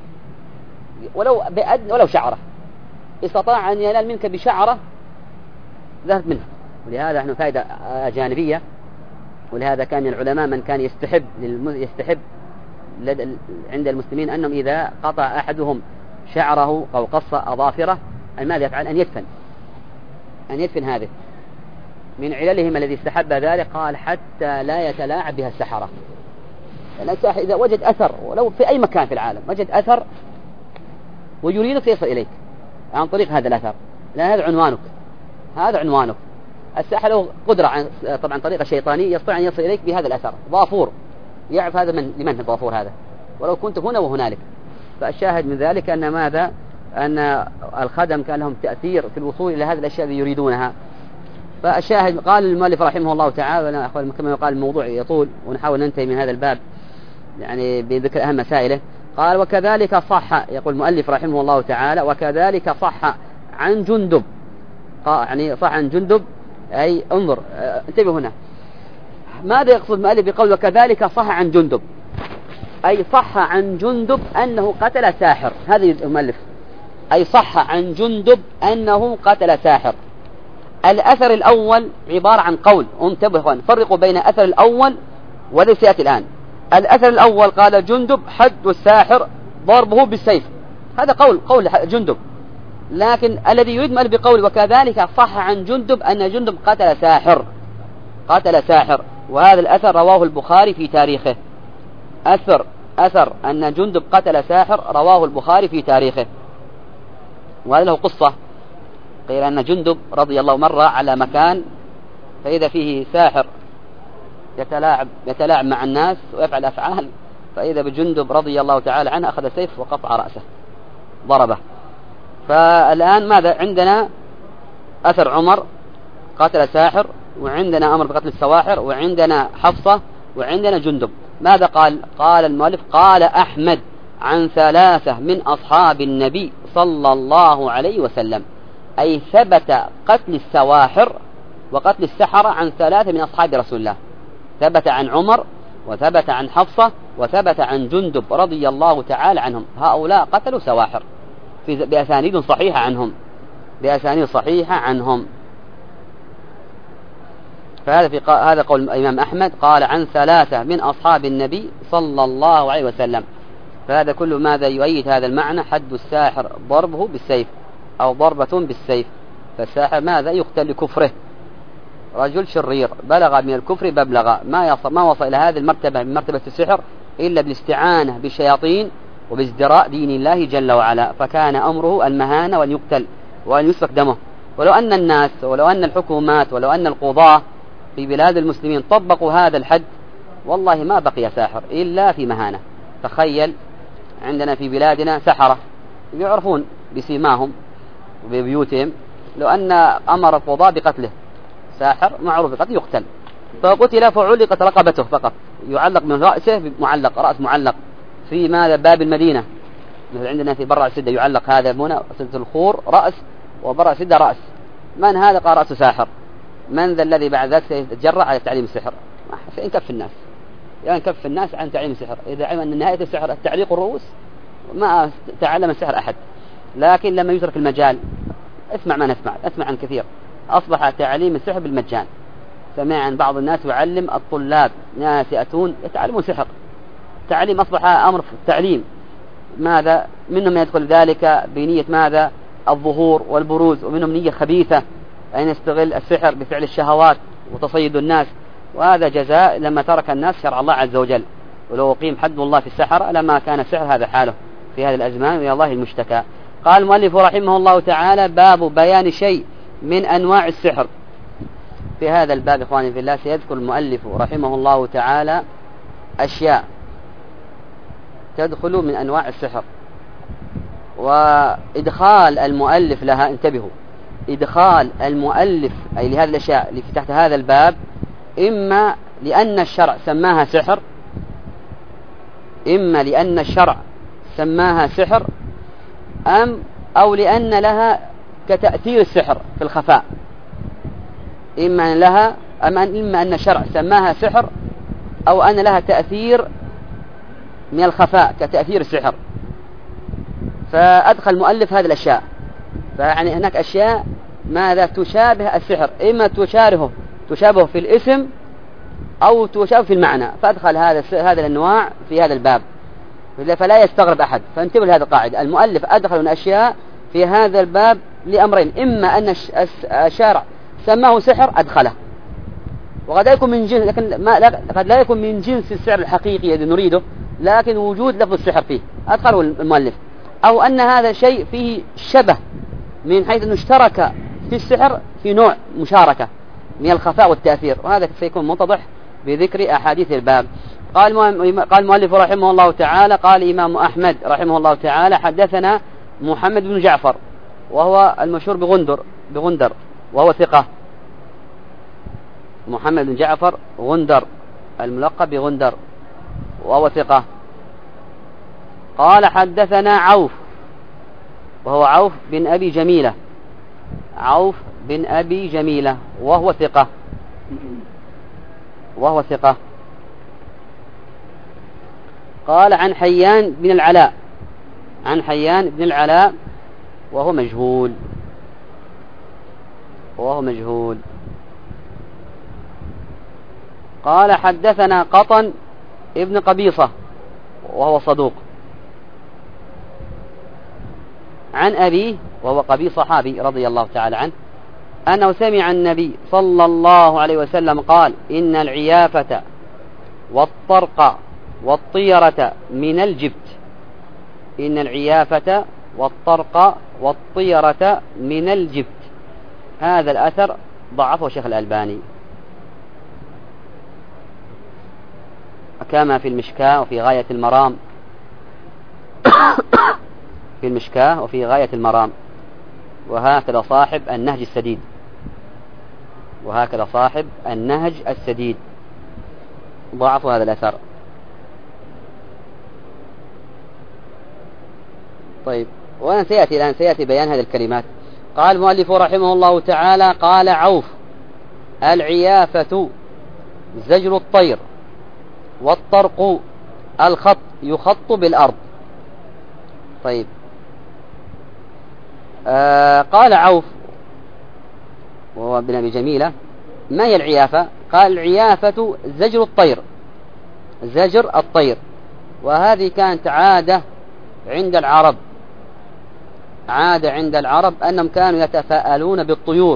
ولو شعرة، استطاع أن ينال منك بشعرة ذهب منها. ولهذا نحن فائدة جانبية، ولهذا كان من العلماء من كان يستحب عند المسلمين أنهم إذا قطع أحدهم شعره أو قص أظافره أن ماذا يفعل؟ أن يدفن هذه. من عللهم الذي استحب ذلك قال حتى لا يتلاعب بها السحرة، يعني الساحر إذا وجد أثر ولو في أي مكان في العالم وجد أثر ويريدك يصل إليك عن طريق هذا الأثر، لأن هذا عنوانك، هذا عنوانك. الساحر له قدرة طبعا طريقة شيطانية يستطيع أن يصل إليك بهذا الأثر، ضافور يعرف هذا لمن الضافور هذا ولو كنت هنا وهنالك. فالشاهد من ذلك أن ماذا؟ أن الخدم كان لهم تأثير في الوصول إلى هذه الأشياء التي يريدونها. فالشاهد قال المؤلف رحمه الله تعالى، كما يقال الموضوع يطول ونحاول ننتهي من هذا الباب يعني بذكر أهم مسائله. قال وكذلك صح، يقول المؤلف رحمه الله تعالى وكذلك صح عن جندب، يعني صح عن جندب، أي انظر انتبه هنا ماذا يقصد المؤلف بقول وكذلك صح عن جندب، أي صح عن جندب أنه قتل ساحر. هذا المؤلف أي صح عن جندب أنه قتل ساحر. الأثر الأول عبارة عن قول، انتبهوا فرقوا بين أثر الأول والذي سيأتي الآن. الأثر الأول قال جندب حد الساحر ضربه بالسيف، هذا قول جندب، لكن الذي يريد مؤلف بقول وكذلك صح عن جندب أن جندب قتل ساحر، وهذا الأثر رواه البخاري في تاريخه. أثر أن جندب قتل ساحر رواه البخاري في تاريخه، وهذا له قصة. قيل أن جندب رضي الله مر على مكان فإذا فيه ساحر يتلاعب مع الناس ويفعل أفعال، فإذا بجندب رضي الله تعالى عنه أخذ سيف وقطع رأسه ضربه. فالآن ماذا عندنا؟ أثر عمر قتل ساحر، وعندنا أمر بقتل السواحر، وعندنا حفصة، وعندنا جندب. ماذا قال المؤلف؟ قال أحمد عن 3 من أصحاب النبي صلى الله عليه وسلم، أي ثبت قتل السواحر وقتل السحرة عن 3 من أصحاب رسول الله، ثبت عن عمر وثبت عن حفصة وثبت عن جندب رضي الله تعالى عنهم. هؤلاء قتلوا سواحر بأسانيد صحيحة عنهم. هذا قول الإمام أحمد قال عن 3 من أصحاب النبي صلى الله عليه وسلم. فهذا كله ماذا يؤيد هذا المعنى؟ حد الساحر ضربه بالسيف أو ضربة بالسيف. فالساحر ماذا؟ يقتل لكفره، رجل شرير بلغ من الكفر مبلغا، ما وصل إلى هذه المرتبة من مرتبة السحر إلا بالاستعانة بالشياطين وبازدراء دين الله جل وعلا، فكان أمره المهانة وأن يقتل وأن يسفك دمه. ولو أن الناس ولو أن الحكومات ولو أن القضاة في بلاد المسلمين طبقوا هذا الحد والله ما بقي ساحر إلا في مهانة. تخيل عندنا في بلادنا سحرة يعرفون بسيماهم وببيوتهم، لو أن أمر القضاة بقتله ساحر معروف بقتله يقتل، فقتل فعلقت رقبته فقط، يعلق من رأسه رأس معلق في ماذا؟ باب المدينة. مثل عندنا في برع السدة يعلق هذا هنا سدة الخور رأس، وبرع السدة رأس. من هذا؟ قال رأسه ساحر. من ذا الذي بعد ذلك سيتجرأ على تعليم السحر؟ ينكف الناس عن تعليم السحر. إذا علم أن نهاية السحر التعليق الرؤوس ما تعلم السحر أحد. لكن لما يترك المجال، اسمع ما نسمع، اسمع عن كثير، أصبح تعليم السحر بالمجان. سمع عن بعض الناس يعلم الطلاب، ناس يأتون يتعلمون سحر، تعليم أصبح أمر في التعليم. ماذا؟ منهم يدخل ذلك بنية ماذا؟ الظهور والبروز، ومنهم نية خبيثة أن يستغل السحر بفعل الشهوات وتصيد الناس، وهذا جزاء لما ترك الناس شرع الله عز وجل. ولو قيم حد الله في السحر لما كان السحر هذا حاله في هذه الأزمان، ويا الله المشتكى. قال المؤلف رحمه الله تعالى باب بيان شيء من أنواع السحر. في هذا الباب إخواني في الله سيذكر المؤلف رحمه الله تعالى أشياء تدخل من أنواع السحر، وإدخال المؤلف لها، انتبهوا، إدخال المؤلف أي لهذه الأشياء اللي تحت هذا الباب إما لأن الشرع سماها سحر، إما لأن الشرع سماها سحر، أو لأن لها كتأثير السحر في الخفاء. إما أن الشرع سماها سحر، أو أن لها تأثير من الخفاء كتأثير السحر. فأدخل المؤلف هذه الأشياء. فيعني هناك أشياء ماذا؟ تشابه السحر، إما تشابه في الاسم أو تشابه في المعنى، فأدخل هذا الأنواع في هذا الباب فلا يستغرب أحد. فانتبه لهذه القاعدة، المؤلف أدخل من أشياء في هذا الباب لأمرين: إما أن الشارع سماه سحر أدخله، وقد لا يكون من جنس، لكن قد لا يكون من جنس السحر الحقيقي الذي نريده، لكن وجود لفظ السحر فيه أدخله المؤلف، أو أن هذا شيء فيه شبه من حيث أنه اشترك في السحر في نوع مشاركة من الخفاء والتأثير، وهذا سيكون متضح بذكر أحاديث الباب. قال المؤلف رحمه الله تعالى: قال الإمام أحمد رحمه الله تعالى: حدثنا محمد بن جعفر وهو المشهور بغندر وهو ثقة. محمد بن جعفر غندر الملقب بغندر وهو ثقة. قال حدثنا عوف وهو عوف بن أبي جميلة، عوف بن أبي جميلة وهو ثقة. قال عن حيان بن العلاء وهو مجهول. قال حدثنا قطن ابن قبيصة وهو صدوق، عن أبيه وهو قبيص صحابي رضي الله تعالى عنه، أنه سمع النبي صلى الله عليه وسلم قال: إن العيافة والطرق والطيرة من الجبت. إن العيافة والطرق والطيرة من الجبت. هذا الأثر ضعفه الشيخ الألباني كما في المشكاة وفي غاية المرام في المشكاة وفي غاية المرام، وهكذا صاحب النهج السديد ضعف هذا الأثر. طيب، وأنا سيأتي بيان هذه الكلمات. قال المؤلف رحمه الله تعالى: قال عوف: العيافة زجر الطير، والطرق الخط يخط بالأرض. طيب، قال عوف وهو ابن أبي جميلة: ما هي العيافة؟ قال: العيافة زجر الطير، وهذه كانت عادة عند العرب أنهم كانوا يتفاءلون بالطيور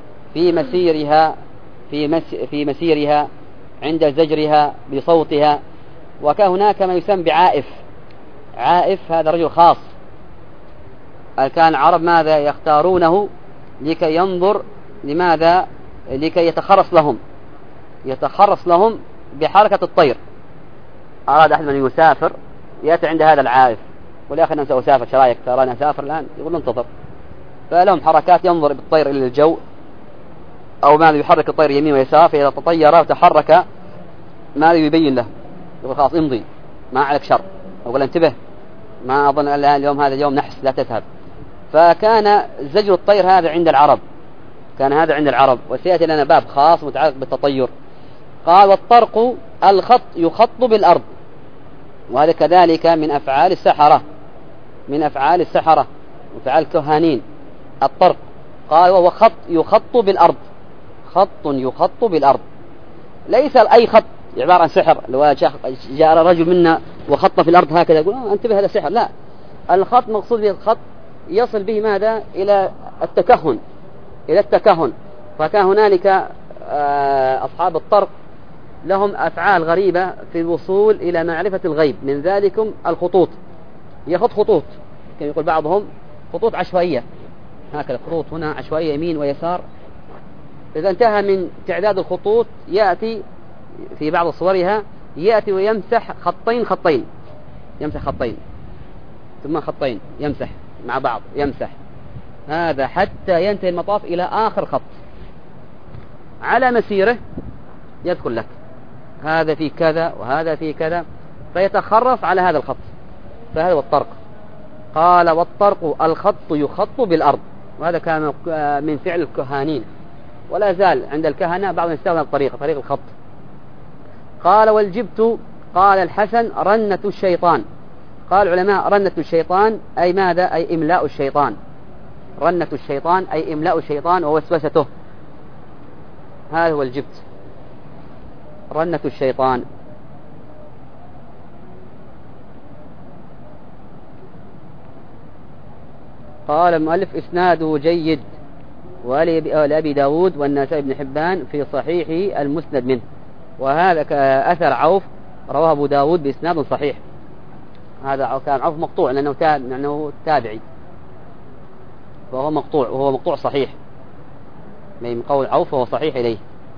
في مسيرها عند زجرها بصوتها. وكان هناك ما يسمى بعائف. هذا رجل خاص، كان العرب ماذا يختارونه لكي ينظر لماذا؟ لكي يتخرص لهم بحركة الطير. أراد أحد من يسافر يأتي عند هذا العائف: يقول: يا أخي أنا سأسافر، شرايك تراني أسافر الآن؟ يقول: انتظر. فلهم حركات ينظر بالطير إلى الجو، أو ماذا يحرك الطير يمين ويسار، فإذا تطير وتحرك ماذا يبين له؟ يقول: خلاص امضي، ما عليك شر. يقول: انتبه، ما أظن اليوم هذا اليوم نحس، لا تذهب. فكان زجر الطير هذا عند العرب، وسيأتي لنا باب خاص متعلق بالتطير. قال: والطرق الخط يخط بالأرض، وهذا كذلك من أفعال السحرة وفعال الكهانين الطرق. قال: وهو خط يخط بالأرض، ليس أي خط عبارة عن سحر. لو جاء رجل منا وخط في الأرض هكذا يقول: انتبه هذا سحر. لا، الخط مقصود به الخط يصل به ماذا؟ إلى التكهن. فكان هنالك أصحاب الطرق لهم أفعال غريبة في الوصول إلى معرفة الغيب، من ذلكم الخطوط. يخط خطوط، كما يقول بعضهم خطوط عشوائية، هكذا خطوط هنا عشوائية يمين ويسار. إذا انتهى من تعداد الخطوط يأتي في بعض صورها يأتي ويمسح خطين ثم خطين، يمسح مع بعض، يمسح هذا حتى ينتهي المطاف إلى آخر خط. على مسيره يذكر لك هذا في كذا وهذا في كذا، فيتخرف على هذا الخط، فهذا هو الطرق. قال: والطرق الخط يخط بالأرض، وهذا كان من فعل الكهانين، ولا زال عند الكهنة بعضهم يستخدم طريق الخط. قال: والجبت، قال الحسن: رنة الشيطان. قال العلماء: رنة الشيطان أي ماذا؟ أي إملاء الشيطان. رنة الشيطان أي إملاء الشيطان ووسوسته، هذا هو الجبت، رنة الشيطان. قال المؤلف: إسناده جيد، ولأبي داود والنسائي بن حبان في صحيحه المسند منه. وهذا أثر عوف رواه أبو داود بإسناد صحيح. هذا كان عوف مقطوع لأنه تابعي، وهو مقطوع، وهو مقطوع صحيح من قول عوف وهو صحيح إليه.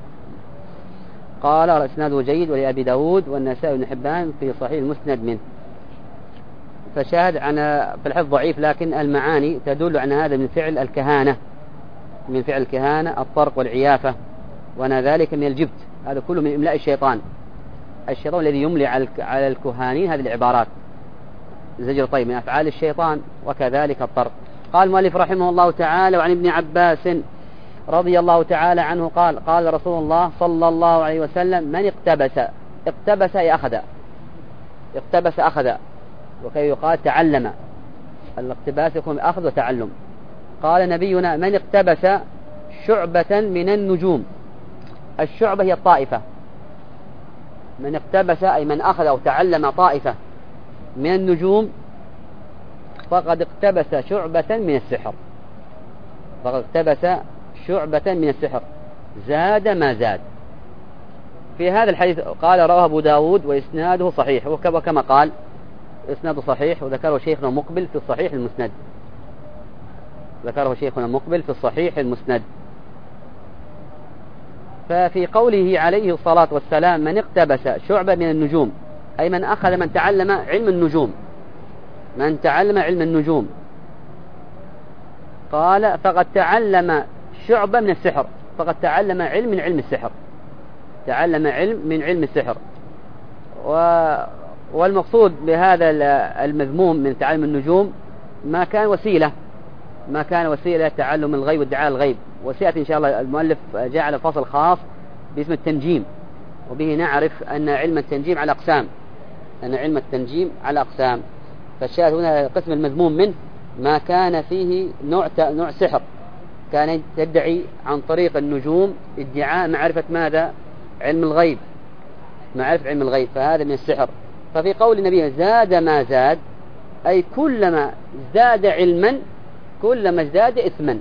قال إسناده جيد ولأبي داود والنسائي بن حبان في صحيح المسند منه. فشاهد في الحفظ ضعيف، لكن المعاني تدل على هذا من فعل الكهانة، من فعل الكهانة الطرق والعيافة، وأنا ذلك من الجبت. هذا كله من إملاء الشيطان الذي يملي على الكهانين هذه العبارات. زجر طيب من أفعال الشيطان، وكذلك الطرق. قال المؤلف رحمه الله تعالى: وعن ابن عباس رضي الله تعالى عنه قال: قال رسول الله صلى الله عليه وسلم: من اقتبس أخذ، وكي يقال تعلم. الاقتباس يكون أخذ وتعلم. قال نبينا: من اقتبس شعبة من النجوم. الشعبة هي الطائفة. من اقتبس أي من أخذ أو تعلم طائفة من النجوم فقد اقتبس شعبة من السحر. زاد ما زاد. في هذا الحديث قال رواه أبو داود وإسناده صحيح، وكما قال إسناده صحيح، وذكره شيخنا مقبل في الصحيح المسند. ففي قوله عليه الصلاة والسلام: من اقتبس شعبة من النجوم، أي من تعلم علم النجوم، قال فقد تعلم شعبة من السحر، فقد تعلم علم من علم السحر. والمقصود بهذا المذموم من تعلم النجوم ما كان وسيلة تعلم الغيب وادعاء الغيب. وسيأتي إن شاء الله المؤلف جعل فصل خاص باسم التنجيم، وبه نعرف أن علم التنجيم على أقسام. فالشاهد هنا القسم المذموم منه ما كان فيه نوع سحر، كان يدعي عن طريق النجوم ادعاء معرفة ماذا؟ علم الغيب، فهذا من السحر. ففي قول النبي: زاد ما زاد، أي كلما ازداد علما كلما ازداد إثما،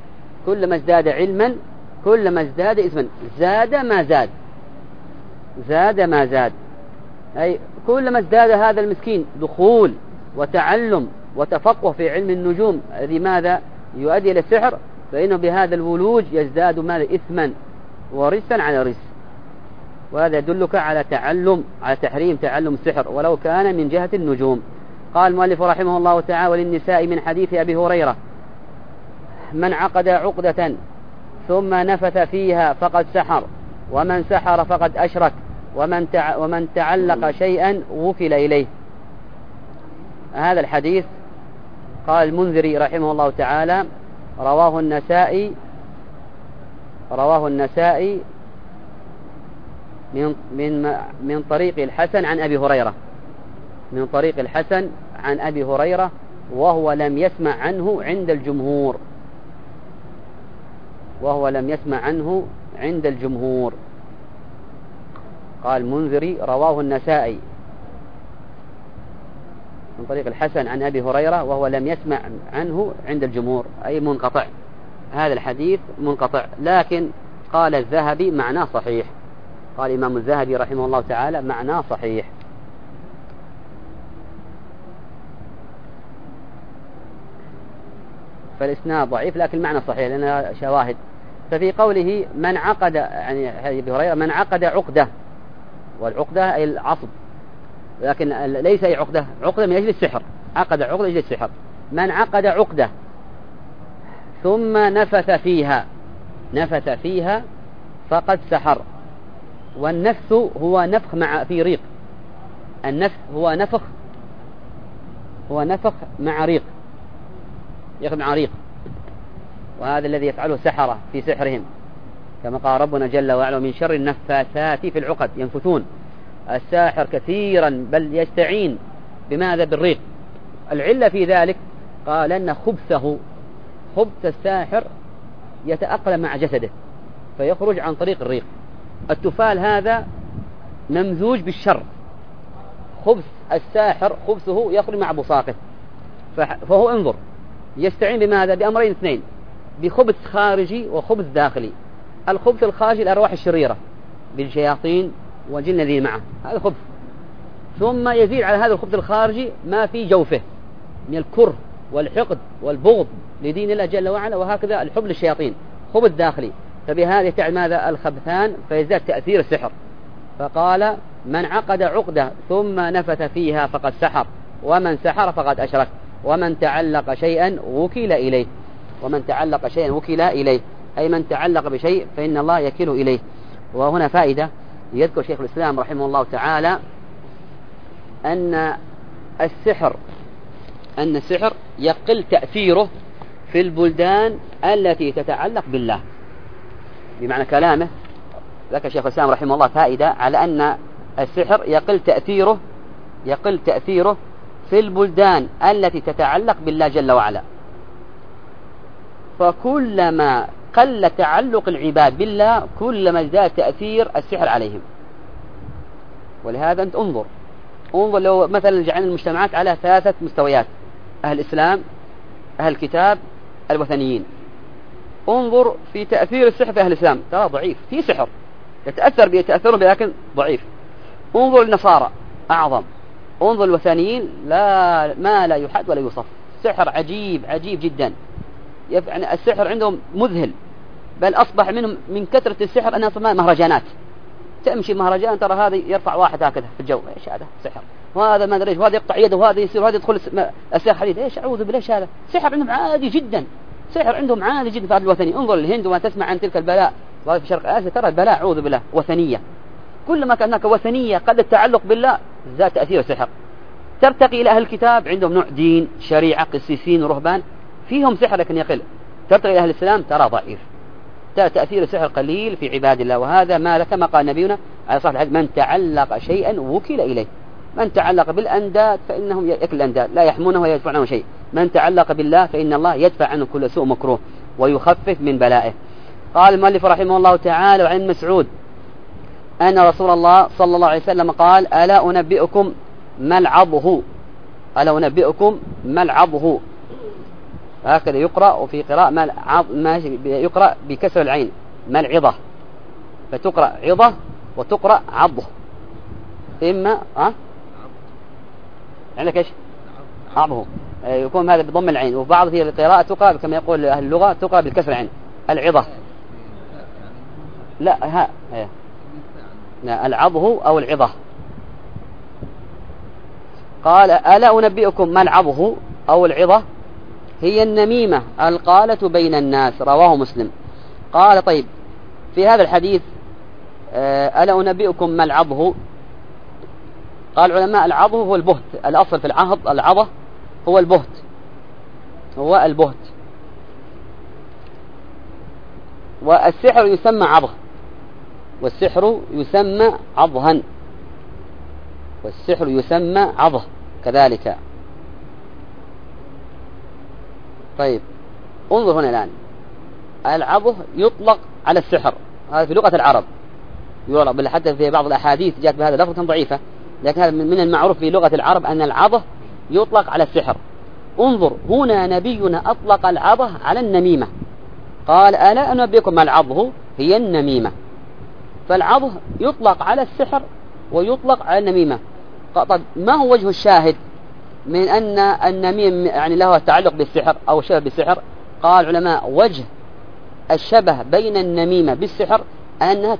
زاد ما زاد، أي كلما ازداد هذا المسكين دخول وتعلم وتفقه في علم النجوم الذي ماذا يؤدي إلى السحر، فإنه بهذا الولوج يزداد ماذا؟ إثما ورسا على رس. وهذا يدلك على تحريم تعلم السحر ولو كان من جهة النجوم. قال المؤلف رحمه الله تعالى: وللنساء من حديث أبي هريرة: من عقد عقدة ثم نفث فيها فقد سحر، ومن سحر فقد أشرك، ومن تعلق شيئا وكل إليه. هذا الحديث قال المنذري رحمه الله تعالى: رواه النسائي من طريق الحسن عن أبي هريرة، وهو لم يسمع عنه عند الجمهور. قال المنذري: رواه النسائي من طريق الحسن عن أبي هريرة وهو لم يسمع عنه عند الجمهور، أي منقطع. هذا الحديث منقطع، لكن قال الذهبي معناه صحيح. قال الإمام الذهبي رحمه الله تعالى: معناه صحيح. فالإسناد ضعيف لكن المعنى صحيح لأنها شواهد. ففي قوله من عقد، يعني أبي هريرة من عقد عقدة، والعقدة أي العصب، لكن ليس أي عقدة من أجل السحر، عقد عقدة أجل السحر. من عقد عقدة ثم نفث فيها فقد سحر. والنفث هو نفخ في ريق، النفث هو نفخ مع ريق، يأخذ مع ريق، وهذا الذي يفعله السحرة في سحرهم، كما قال ربنا جل وعلا: من شر النفاثات في العقد. ينفثون الساحر كثيرا، بل يستعين بماذا؟ بالريق. العلة في ذلك قال أن خبث الساحر يتأقلم مع جسده فيخرج عن طريق الريق. التفال هذا ممزوج بالشر، خبث الساحر خبثه يخرج مع بصاقه، فهو انظر يستعين بماذا؟ بأمرين اثنين: بخبث خارجي وخبث داخلي. الخبث الخارجي الأرواح الشريرة بالشياطين والجن الذين معه، هذا خبث. ثم يزيد على هذا الخبث الخارجي ما في جوفه من الكره والحقد والبغض لدين الله جل وعلا، وهكذا الحب للشياطين خبث داخلي. فبهذا يتعد ماذا؟ الخبثان، فيزداد تأثير السحر. فقال: من عقد عقدة ثم نفث فيها فقد سحر، ومن سحر فقد أشرك، ومن تعلق شيئا وكل إليه. ومن تعلق شيئا وكل إليه، أي من تعلق بشيء فإن الله يكل إليه. وهنا فائدة يذكر شيخ الإسلام رحمه الله تعالى أن السحر يقل تأثيره في البلدان التي تتعلق بالله. بمعنى كلامه ذكر شيخ الإسلام رحمه الله فائدة على أن السحر يقل تأثيره في البلدان التي تتعلق بالله جل وعلا. فكلما قل تعلق العباد بالله كلما ازداد تأثير السحر عليهم. ولهذا أنت انظر لو مثلا جعلنا المجتمعات على 3 مستويات: أهل الإسلام، أهل الكتاب، الوثنيين. انظر في تأثير السحر في أهل الإسلام، ترى ضعيف، في سحر يتأثرون به لكن ضعيف. انظر النصارى أعظم. انظر الوثنيين ما لا يحد ولا يوصف، سحر عجيب جدا. يعني السحر عندهم مذهل، بل أصبح منهم من كثرة السحر أنها صارت مهرجانات. تمشي مهرجان ترى هذا يرفع واحد هكذا في الجو، ايش هذا؟ سحر. وهذا ما ادري ايش، وهذا يقطع يده، وهذا يصير، وهذا يدخل الساحر حديد، ايش اعوذ بالله، ايش هذا؟ سحر عندهم عادي جدا، سحر عندهم عادي جدا في الوثني. انظر الهند وما تسمع عن تلك البلاء، في شرق آسيا ترى البلاء اعوذ بالله وثنية. كلما كان هناك وثنية قد التعلق بالله زاد تأثير السحر. ترتقي إلى أهل الكتاب عندهم نوع دين، شريعة، قسيسين ورهبان، فيهم سحر لكن يقل. ترتقي إلى أهل الإسلام ترى ضعيف، تأثير السحر قليل في عباد الله. وهذا ما كما قال نبينا عليه الصلاة والسلام: من تعلق شيئا وكل إليه. من تعلق بالأنداد فإنهم يأكل الأنداد، لا يحمونه ولا يدفع عنه شيء. من تعلق بالله فإن الله يدفع عنه كل سوء مكروه ويخفف من بلائه. قال المؤلف رحمه الله تعالى: وعن مسعود أن رسول الله صلى الله عليه وسلم قال: ألا أنبئكم ملعظه. هكذا يقرأ، وفي قراءة يقرأ بكسر العين ملعظة، فتقرأ عظة وتقرأ عضه. إما عندك إيش؟ عضه، يكون هذا بضم العين. وبعض هي القراءة تقرأ كما يقول أهل اللغة تقرأ بالكسر العين العظة. لا العضه أو العظة. قال: ألا أنبئكم ملعظه أو العظة؟ هي النميمة القالة بين الناس. رواه مسلم. قال: طيب، في هذا الحديث ألا أنبئكم ملعظه؟ قال العلماء: العظه هو البهت. الأصل في العظة هو البهت. والسحر يسمى عظه، والسحر يسمى عظه كذلك. طيب، انظر هنا الآن، العظه يطلق على السحر، هذا في لغة العرب يطلق، بل حتى في بعض الأحاديث جاءت بهذا اللفظ كان ضعيفة، لكن هذا من المعروف في لغة العرب أن العظه يطلق على السحر. انظر هنا نبينا أطلق العظه على النميمة. قال: ألا أنبئكم العظه؟ هي النميمة. فالعظه يطلق على السحر ويطلق على النميمة. طب ما هو وجه الشاهد من أن النميم يعني له تعلق بالسحر أو شبه بالسحر؟ قال العلماء: وجه الشبه بين النميمة بالسحر أنها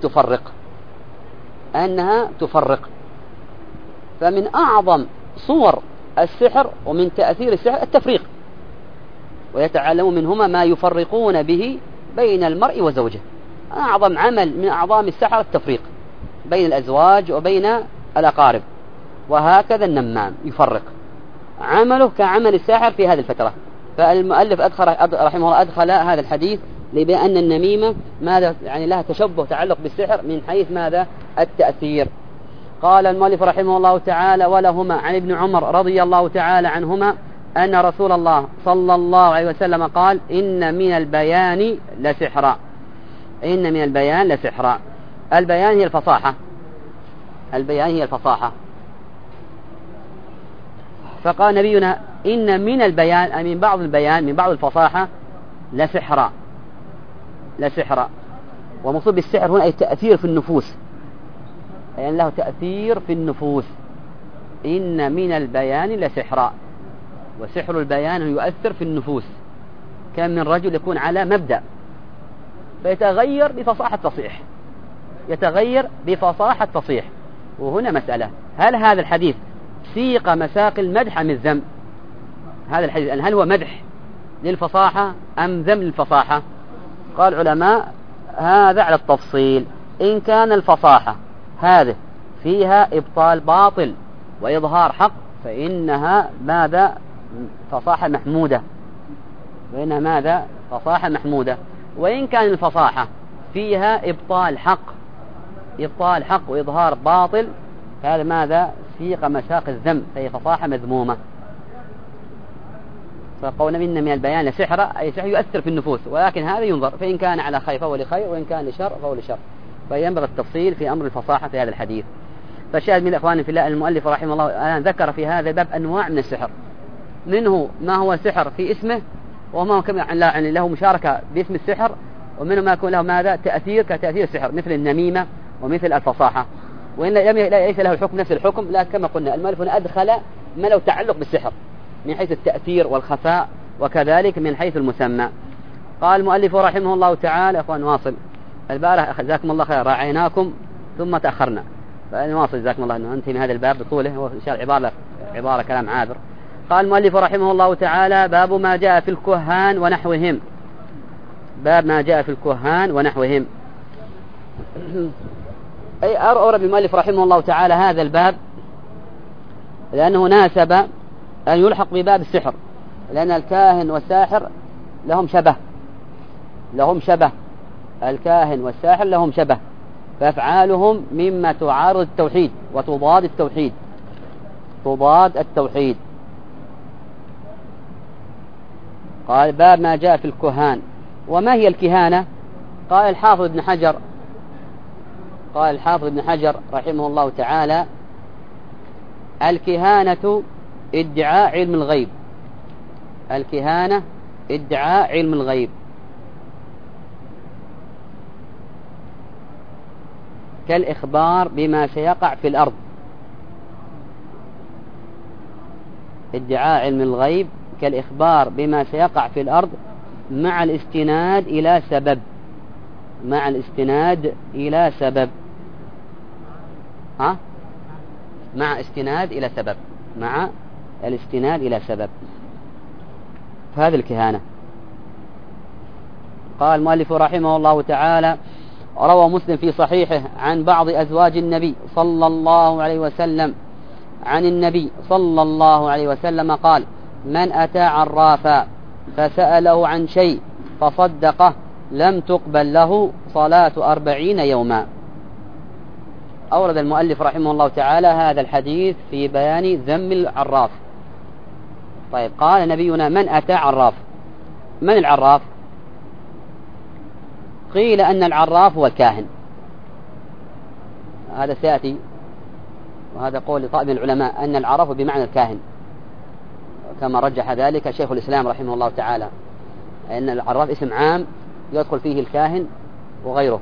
تفرق. فمن أعظم صور السحر ومن تأثير السحر التفريق، ويتعلمون منهما ما يفرقون به بين المرء وزوجه. أعظم عمل من أعظام السحر التفريق بين الأزواج وبين الأقارب. وهكذا النمام يفرق، عمله كعمل الساحر في هذه الفترة. فالمؤلف رحمه الله أدخل هذا الحديث لبأن النميمة ماذا يعني لها تشبه تعلق بالسحر من حيث ماذا؟ التأثير. قال المؤلف رحمه الله تعالى: ولهما عن ابن عمر رضي الله تعالى عنهما أن رسول الله صلى الله عليه وسلم قال: إن من البيان لسحرا. البيان هي الفصاحة. فقال نبينا: إن من البيان، أي من بعض البيان، من بعض الفصاحة لسحرا، لسحرا. ومقصود بالسحر هنا أي تأثير في النفوس، أي أن له تأثير في النفوس. إن من البيان لسحرا، وسحر البيان يؤثر في النفوس. كان من رجل يكون على مبدأ فيتغير بفصاحة تصيح، يتغير بفصاحة تصيح. وهنا مسألة، هل هذا الحديث سيق مساق المدح أم الذم؟ هذا الحديث هل هو مدح للفصاحة أم ذم للفصاحة؟ قال العلماء هذا على التفصيل. إن كان الفصاحة هذه فيها إبطال باطل وإظهار حق فإنها ماذا؟ فصاحة محمودة، فإنها ماذا؟ فصاحة محمودة. وإن كان الفصاحة فيها إبطال حق، إبطال حق وإظهار باطل، هذا ماذا؟ سيق مساق الذم، فهي فصاحة مذمومة. فقولنا إن من البيان لسحرا أي سحر يؤثر في النفوس، ولكن هذا ينظر، فإن كان على خير فهو لخير، وإن كان لشر فهو لشر. فينبغي التفصيل في أمر الفصاحة في هذا الحديث. فالشاهد من الإخوان في الله، المؤلف رحمه الله الآن ذكر في هذا الباب أنواع من السحر، منه ما هو سحر في اسمه، وما هو له مشاركة باسم السحر، ومنه ما يكون له ماذا؟ تأثير كتأثير السحر مثل النميمة ومثل الفصاحة. وإن ليس له الحكم نفس الحكم، لكن كما قلنا المؤلف أدخل ما له تعلق بالسحر من حيث التأثير والخفاء، وكذلك من حيث المسمى. قال المؤلف رحمه الله تعالى، أخوان واصل البارح جزاكم الله خير، راعيناكم ثم تأخرنا، فنواصل جزاكم الله أنه أنتهي من هذا الباب بطوله، وإن شاء الله عبارة كلام عابر. قال المؤلف رحمه الله تعالى باب ما جاء في الكهان ونحوهم. باب ما جاء في الكهان ونحوهم. أي أورد المؤلف رحمه الله تعالى هذا الباب لأنه ناسب أن يلحق بباب السحر، لأن الكاهن والساحر لهم شبه، لهم شبه، الكاهن والساحر لهم شبه، فأفعالهم مما تعارض التوحيد وتضاد التوحيد، تضاد التوحيد. قال باب ما جاء في الكهان. وما هي الكهانة؟ قال الحافظ ابن حجر رحمه الله تعالى الكهانة ادعاء علم الغيب، الكهانة ادعاء علم الغيب، كالإخبار بما سيقع في الأرض، ادعاء علم الغيب كالإخبار بما سيقع في الأرض مع الاستناد إلى سبب، مع الاستناد إلى سبب، مع استناد إلى سبب، مع الاستناد إلى سبب، هذه الكهانة. قال المؤلف رحمه الله تعالى روى مسلم في صحيحه عن بعض أزواج النبي صلى الله عليه وسلم عن النبي صلى الله عليه وسلم قال من أتى عرافا فسأله عن شيء فصدقه لم تقبل له صلاة 40 يوما. أورد المؤلف رحمه الله تعالى هذا الحديث في بيان ذم العراف. طيب، قال نبينا من أتى عراف. من العراف؟ قيل أن العراف هو الكاهن، هذا سيأتي، وهذا قول طائفة من العلماء أن العراف بمعنى الكاهن، كما رجح ذلك شيخ الإسلام رحمه الله تعالى، أن العراف اسم عام يدخل فيه الكاهن وغيره.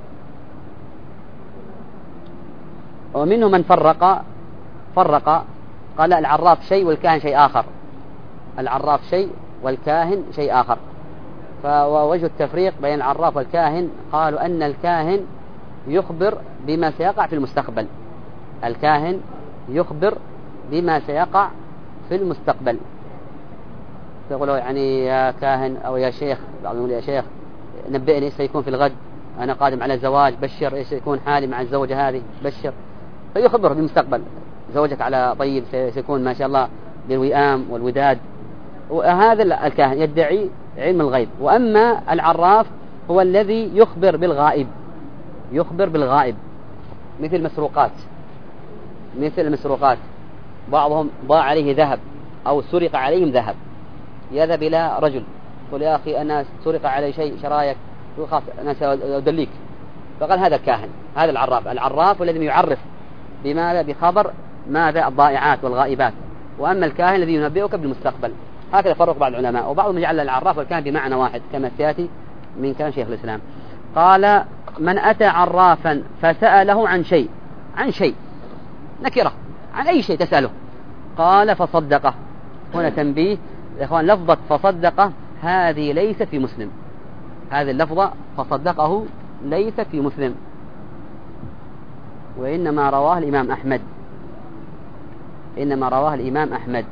ومنه من فرق قال العراف شيء والكاهن شيء آخر، العراف شيء والكاهن شيء آخر. فوجه التفريق بين العراف والكاهن قالوا أن الكاهن يخبر بما سيقع في المستقبل، الكاهن يخبر بما سيقع في المستقبل، يقولوا يعني يا كاهن أو يا شيخ، بعضهم يقول يا شيخ نبئني إيش سيكون في الغد، أنا قادم على الزواج، بشر إيش سيكون حالي مع الزوجة هذه، بشر. فيخبر بالمستقبل، زوجك على طيب، سيكون ما شاء الله بالوئام والوداد. وهذا الكاهن يدعي علم الغيب. وأما العراف هو الذي يخبر بالغائب، يخبر بالغائب، مثل المسروقات، بعضهم ضاع عليه ذهب أو سرق عليهم ذهب، يذهب إلى رجل يقول يا أخي أنا سرق علي شيء، شرايك؟ يخاف أنا سأدليك. فقال هذا الكاهن، هذا العراف. العراف الذي يعرف بماذا؟ بخبر ماذا؟ الضائعات والغائبات. وأما الكاهن الذي ينبئك بالمستقبل. هكذا فرق بعض العلماء، وبعضهم جعل العراف والكاهن بمعنى واحد كما سيأتي من كلام شيخ الإسلام. قال من أتى عرافا فسأله عن شيء، عن شيء نكرة، عن أي شيء تسأله، قال فصدقه. هنا تنبيه يا إخوان، لفظة فصدقه هذه ليست في مسلم، هذه اللفظة فصدقه ليست في مسلم، وإنما رواه الإمام أحمد، إنما رواه الإمام أحمد.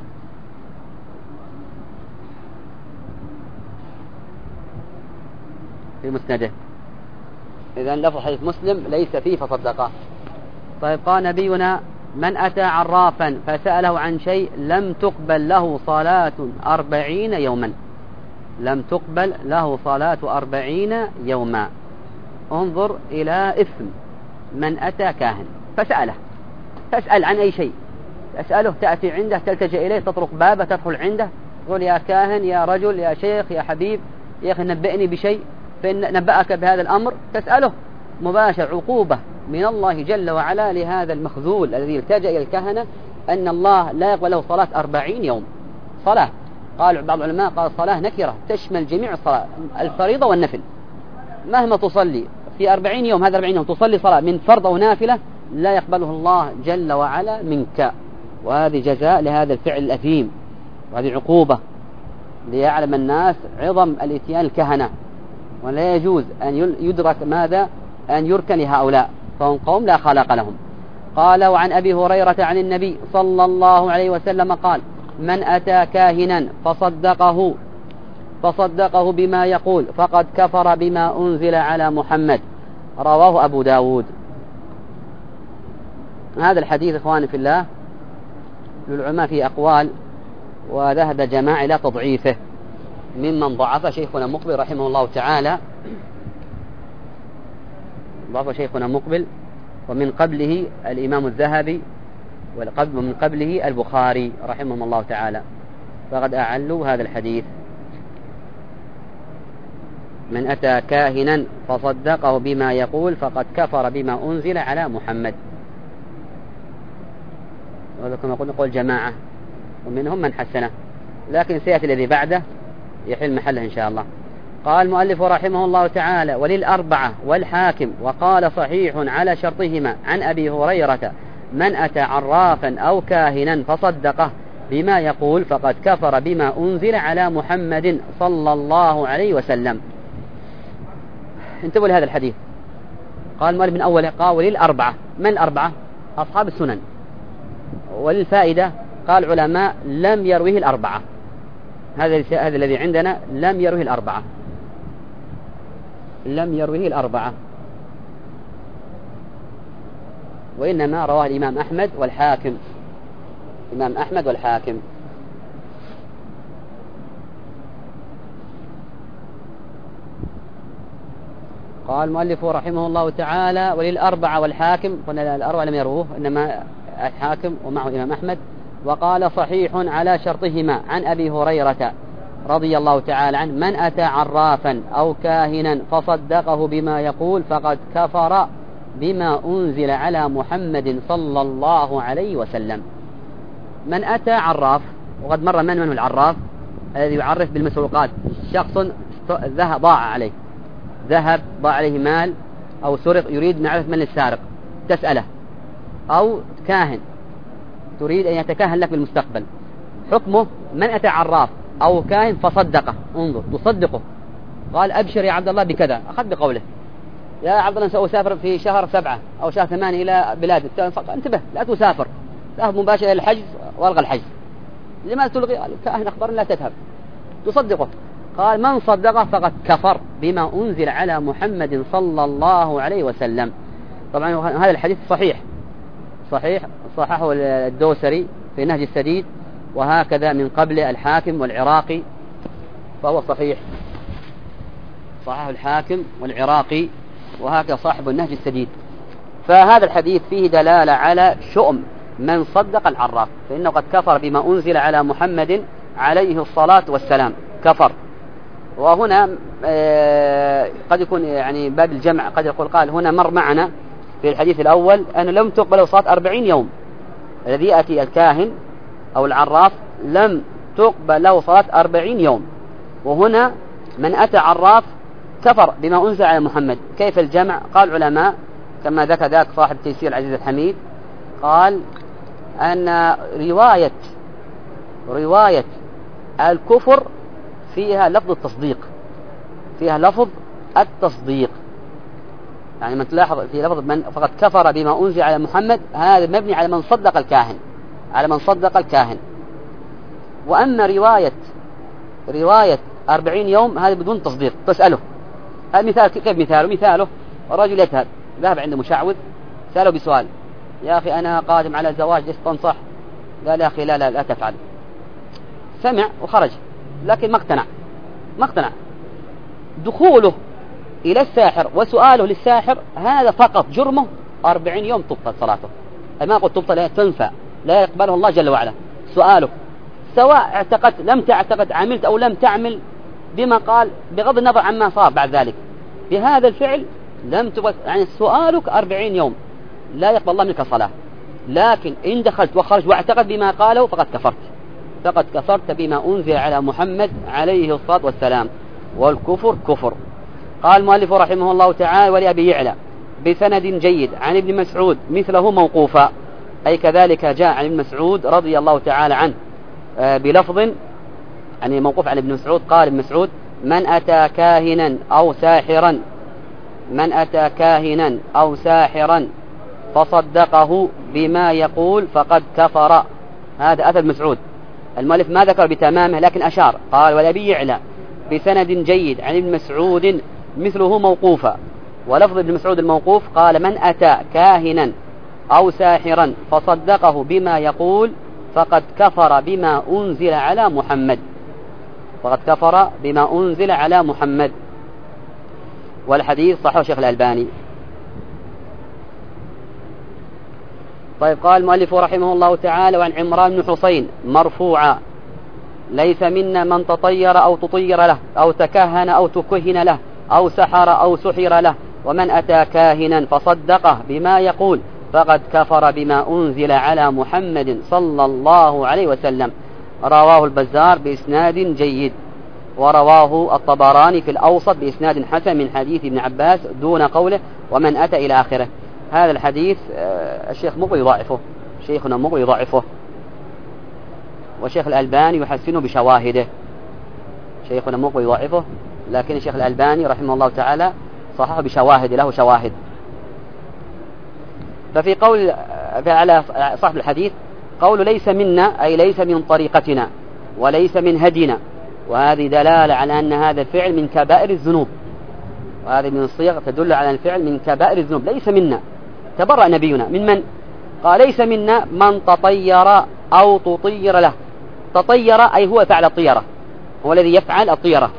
في مسنده. إذن لفظ حديث مسلم ليس فيه فصدقه. طيب قال نبينا من أتى عرافا فسأله عن شيء لم تقبل له صلاة 40 يوما، لم تقبل له صلاة 40 يوما. انظر إلى إثم من أتى كاهن فسأله، تسأل عن أي شيء، تسأله، تأتي عنده، تلتجئ إليه، تطرق بابه، تدخل عنده، تقول يا كاهن، يا رجل، يا شيخ، يا حبيب، يا أخي نبئني بشيء، فإن نبأك بهذا الأمر، تسأله مباشر. عقوبة من الله جل وعلا لهذا المخذول الذي التجأ إلى الكهنة، أن الله لا يقبل له صلاة 40 يوم. صلاة، قال بعض العلماء قال الصلاة نكرة تشمل جميع الصلاة، الفريضة والنفل، مهما تصلي في 40 يوم، هذا 40 يوم تصلي صلاة من فرض أو نافلة لا يقبله الله جل وعلا منك، وهذه جزاء لهذا الفعل الأثيم، وهذه عقوبة ليعلم الناس عظم الاتيان الكهنة، ولا يجوز أن يدرك ماذا أن يركن لهؤلاء، فهم قوم لا خلاق لهم. قال وعن أبي هريرة عن النبي صلى الله عليه وسلم قال من أتى كاهنا فصدقه بما يقول فقد كفر بما أنزل على محمد، رواه أبو داود. هذا الحديث إخواني في الله للعلماء فيه أقوال، وذهب جماعة إلى تضعيفه، ممن ضعف شيخنا مقبل رحمه الله تعالى، ضعف شيخنا مقبل، ومن قبله الإمام الذهبي، ومن قبله البخاري رحمهم الله تعالى، فقد أعلوا هذا الحديث. من أتى كاهنا فصدقه بما يقول فقد كفر بما أنزل على محمد. وكما نقول جماعة، ومنهم من حسنه، لكن سيأتي الذي بعده يحل محله إن شاء الله. قال المؤلف رحمه الله تعالى وللأربعة والحاكم وقال صحيح على شرطهما عن أبي هريرة من أتى عرافا أو كاهنا فصدقه بما يقول فقد كفر بما أنزل على محمد صلى الله عليه وسلم. انتبهوا لهذا الحديث. قال المؤلف من أوله قال وللأربعة، من الأربعة؟ أصحاب السنن. وللفائدة قال علماء لم يروه الأربعة، هذا الذي عندنا لم يروه الأربعة، لم يروه الأربعة، وإنما رواه الإمام أحمد والحاكم، الإمام أحمد والحاكم. قال المؤلف رحمه الله تعالى وللأربعة والحاكم، قلنا الأربعة لم يروه، إنما الحاكم ومعه الإمام أحمد. وقال صحيح على شرطهما عن أبي هريرة رضي الله تعالى عنه من أتى عرافا أو كاهنا فصدقه بما يقول فقد كفر بما أنزل على محمد صلى الله عليه وسلم. من أتى عراف، وقد مر من هو العراف؟ الذي يعرف بالمسروقات، شخص ضاع عليه ذهب، ضاع عليه مال أو سرق، يريد معرفة من السارق، تسأله. أو كاهن تريد أن يتكهن لك بالمستقبل، حكمه من أتى عراف أو كاهن فصدقه، انظر تصدقه، قال أبشر يا عبد الله بكذا، أخذ بقوله يا عبد الله سأسافر في شهر 7 أو شهر 8 إلى بلاد، انتبه لا تسافر، تذهب مباشرة إلى الحج والغى الحج، لماذا تلغي؟ الكاهن أخبرنا لا تذهب، تصدقه. قال من صدقه فقد كفر بما أنزل على محمد صلى الله عليه وسلم. طبعا هذا الحديث صحيح صححه الدوسري في نهج السديد، وهكذا من قبل الحاكم والعراقي، فهو صحيح، صححه الحاكم والعراقي، وهكذا صاحب النهج السديد. فهذا الحديث فيه دلالة على شؤم من صدق العراف، فإنه قد كفر بما أنزل على محمد عليه الصلاة والسلام، كفر. وهنا قد يكون يعني باب الجمع، قد يقول قال هنا مر معنا في الحديث الأول أن لم تقبل صلاة 40 يوم، الذي يأتي الكاهن أو العراف لم تقبل له صلاة 40 يوم، وهنا من أتى عراف كفر بما أنزل على محمد. كيف الجمع؟ قال العلماء كما ذكر ذاك صاحب تيسير العزيز الحميد، قال أن رواية الكفر فيها لفظ التصديق، فيها لفظ التصديق، يعني من تلاحظ في لفظ من فقد كفر بما أنزل على محمد، هذا مبني على من صدق الكاهن، على من صدق الكاهن. وأما رواية 40 يوم هذا بدون تصديق، تسأله المثال كيف مثاله الرجل يذهب ذهب عند مشعوذ، سأله بسؤال: يا أخي أنا قادم على زواج، ليش تنصح؟ قال: يا أخي لا تفعل. سمع وخرج، لكن ما اقتنع. دخوله إلى الساحر وسؤاله للساحر هذا فقط جرمه 40 يوم تبطل صلاته. ما قلت تبطل، تنفع، لا يقبله الله جل وعلا. سؤالك سواء اعتقدت لم تعتقد، عملت أو لم تعمل بما قال، بغض النظر عما صار بعد ذلك، بهذا الفعل لم تبطل، يعني سؤالك 40 يوم لا يقبل الله منك صلاة. لكن إن دخلت وخرج واعتقد بما قاله فقد كفرت بما أنزل على محمد عليه الصلاة والسلام، والكفر كفر. قال المؤلف رحمه الله تعالى: ولأبي يعلى بسند جيد عن ابن مسعود مثله موقوفا، أي كذلك جاء عن ابن مسعود رضي الله تعالى عنه بلفظ، يعني موقوف عن ابن مسعود. قال ابن مسعود: من أتى كاهنا أو ساحرا فصدقه بما يقول فقد كفر. هذا أثر مسعود. المؤلف ما ذكر بتمامه لكن أشار، قال: ولأبي يعلى بسند جيد عن ابن مسعود مثله موقوفا. ولفظ ابن مسعود الموقوف قال: من أتى كاهنا أو ساحرا فصدقه بما يقول فقد كفر بما أنزل على محمد. والحديث صححه الشيخ الألباني. طيب، قال المؤلف رحمه الله تعالى: وعن عمران بن حسين مرفوعا: ليس منا من تطير أو تطير له أو تكهن أو تكهن له أو سحر أو سحر له، ومن أتى كاهنا فصدقه بما يقول فقد كفر بما أنزل على محمد صلى الله عليه وسلم. رواه البزار بإسناد جيد، ورواه الطبراني في الأوسط بإسناد حسن من حديث ابن عباس دون قوله ومن أتى إلى آخره. هذا الحديث الشيخ مقبل يضعفه، شيخنا مقبل يضعفه، والشيخ الألباني يحسنه بشواهده. شيخنا مقبل يضعفه، لكن الشيخ الألباني رحمه الله تعالى صححه بشواهد، له شواهد. ففي قول على صاحب الحديث قول ليس منا، أي ليس من طريقتنا وليس من هدينا، وهذه دلالة على أن هذا الفعل من كبائر الذنوب، وهذه من الصيغ تدل على الفعل من كبائر الذنوب. ليس منا، تبرأ نبينا من؟ قال: ليس منا من تطير أو تطير له. تطير أي هو فعل الطيرة، هو الذي يفعل الطيرة.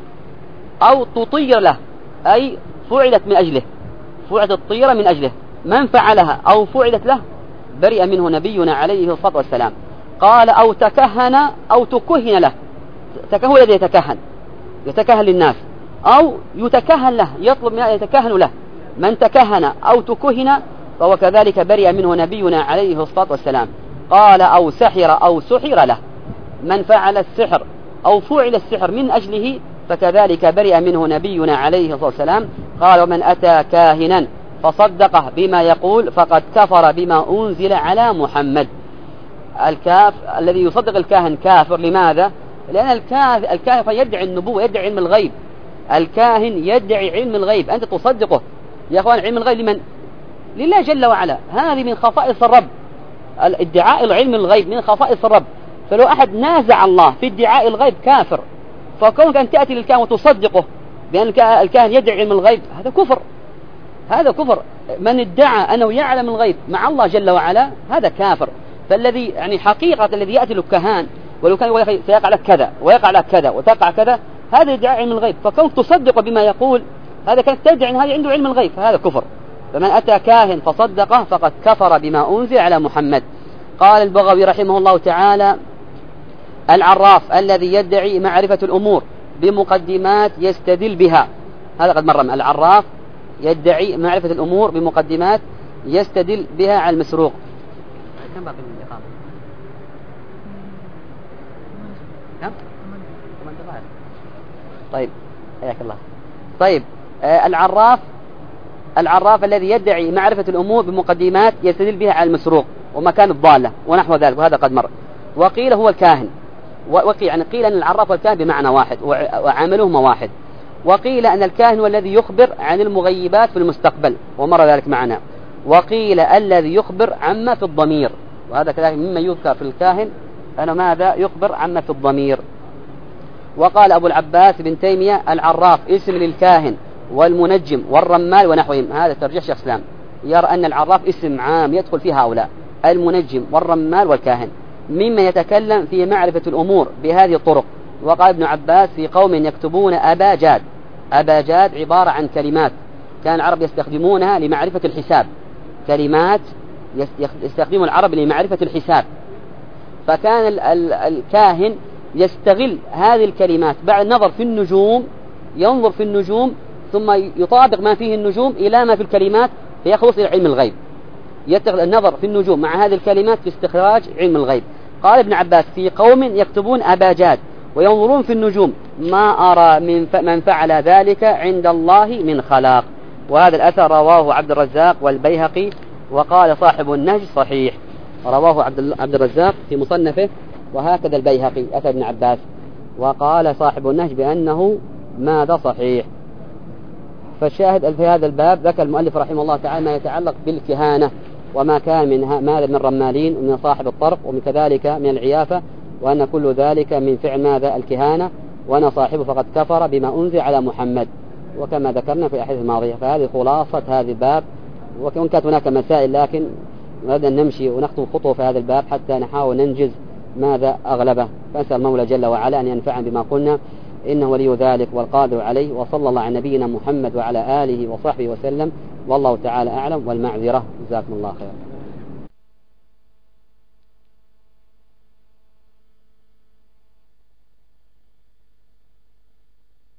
أو تطير له أي فعلت من أجله، فعلت الطيرة من أجله. من فعلها أو فعلت له برئ منه نبينا عليه الصلاة والسلام. قال: أو تكهن أو تكهن له. هو الذي يتكهن للناس، أو يتكهن له، يطلب من يتكهن له. من تكهن أو تكهن فهو كذلك برئ منه نبينا عليه الصلاة والسلام. قال: أو سحر أو سحر له. من فعل السحر أو فعل السحر من أجله فكذلك برئ منه نبينا عليه الصلاة والسلام. قال: ومن أتى كاهنا فصدقه بما يقول فقد كفر بما أنزل على محمد. الذي يصدق الكاهن كافر. لماذا؟ لأن الكاهن يدعي النبوة، يدعي علم الغيب. الكاهن يدعي علم الغيب، أنت تصدقه. يا أخوان، علم الغيب لمن؟ لله جل وعلا. هذه من خصائص الرب، ادعاء العلم الغيب من خصائص الرب. فلو أحد نازع الله في ادعاء الغيب كافر. فكونك أن تأتي للكاهن وتصدقه بأن الكاهن يدعي علم الغيب، هذا كفر. من ادعى أنه يعلم الغيب مع الله جل وعلا هذا كافر. فالذي يعني حقيقة الذي يأتي للكهان ولو كان سيقع لك كذا ويقع لك كذا وتقع كذا، هذا ادعاء علم الغيب. فكونك تصدق بما يقول هذا كان تدعي أن هذا عنده علم الغيب، فهذا كفر. فمن أتى كاهن فصدقه فقد كفر بما أنزل على محمد. قال البغوي رحمه الله تعالى: العراف الذي يدعي معرفة الأمور بمقدمات يستدل بها. هذا قد مر. العراف يدعي معرفة الأمور بمقدمات يستدل بها على المسروق. كم باب الإقامة؟ كم؟ طيب، حياك الله. طيب العراف الذي يدعي معرفة الأمور بمقدمات يستدل بها على المسروق ومكان الضالة ونحو ذلك، وهذا قد مر. وقيل هو الكاهن، قيل أن العراف والكاهن بمعنى واحد وعملهما واحد. وقيل أن الكاهن هو الذي يخبر عن المغيبات في المستقبل ومر ذلك معنا. وقيل الذي يخبر عما في الضمير، وهذا كذلك مما يذكر في الكاهن أنه ماذا يخبر عما في الضمير. وقال أبو العباس بن تيمية العراف اسم للكاهن والمنجم والرمال ونحوهم. هذا ترجيح شيخ الإسلام، يرى أن العراف اسم عام يدخل في هؤلاء المنجم والرمال والكاهن، مما يتكلم في معرفة الأمور بهذه الطرق. وقال ابن عباس في قوم يكتبون أبا جاد. أبا جاد عبارة عن كلمات كان العرب يستخدمونها لمعرفة الحساب، كلمات يستخدم العرب لمعرفة الحساب. فكان الكاهن يستغل هذه الكلمات بعد النظر في النجوم، ينظر في النجوم ثم يطابق ما فيه النجوم إلى ما في الكلمات فيخلص إلى علم الغيب. يتخذ النظر في النجوم مع هذه الكلمات في استخراج علم الغيب. قال ابن عباس في قوم يكتبون أبا جاد وينظرون في النجوم ما أرى من فعل ذلك عند الله من خلاق. وهذا الأثر رواه عبد الرزاق والبيهقي، وقال صاحب النهج صحيح. رواه عبد الرزاق في مصنفه، وهكذا البيهقي أثر ابن عباس، وقال صاحب النهج بأنه ماذا صحيح. فالشاهد في هذا الباب ذكر المؤلف رحمه الله تعالى ما يتعلق بالكهانة وما كان من الرمالين ومن صاحب الطرق ومن كذلك من العيافة، وأن كل ذلك من فعل ماذا الكهانة، وأن صاحبه فقد كفر بما أنزل على محمد، وكما ذكرنا في الأحاديث الماضية. فهذه خلاصة هذا الباب، وكان كانت هناك مسائل لكن نريد أن نمشي ونخطو خطوة في هذا الباب حتى نحاول ننجز ماذا أغلبه. فأسأل المولى جل وعلا أن ينفعنا بما قلنا، إنه ولي ذلك والقادر عليه. وصلى الله على نبينا محمد وعلى آله وصحبه وسلم، والله تعالى أعلم والمعذرة. جزاكم الله خيرا.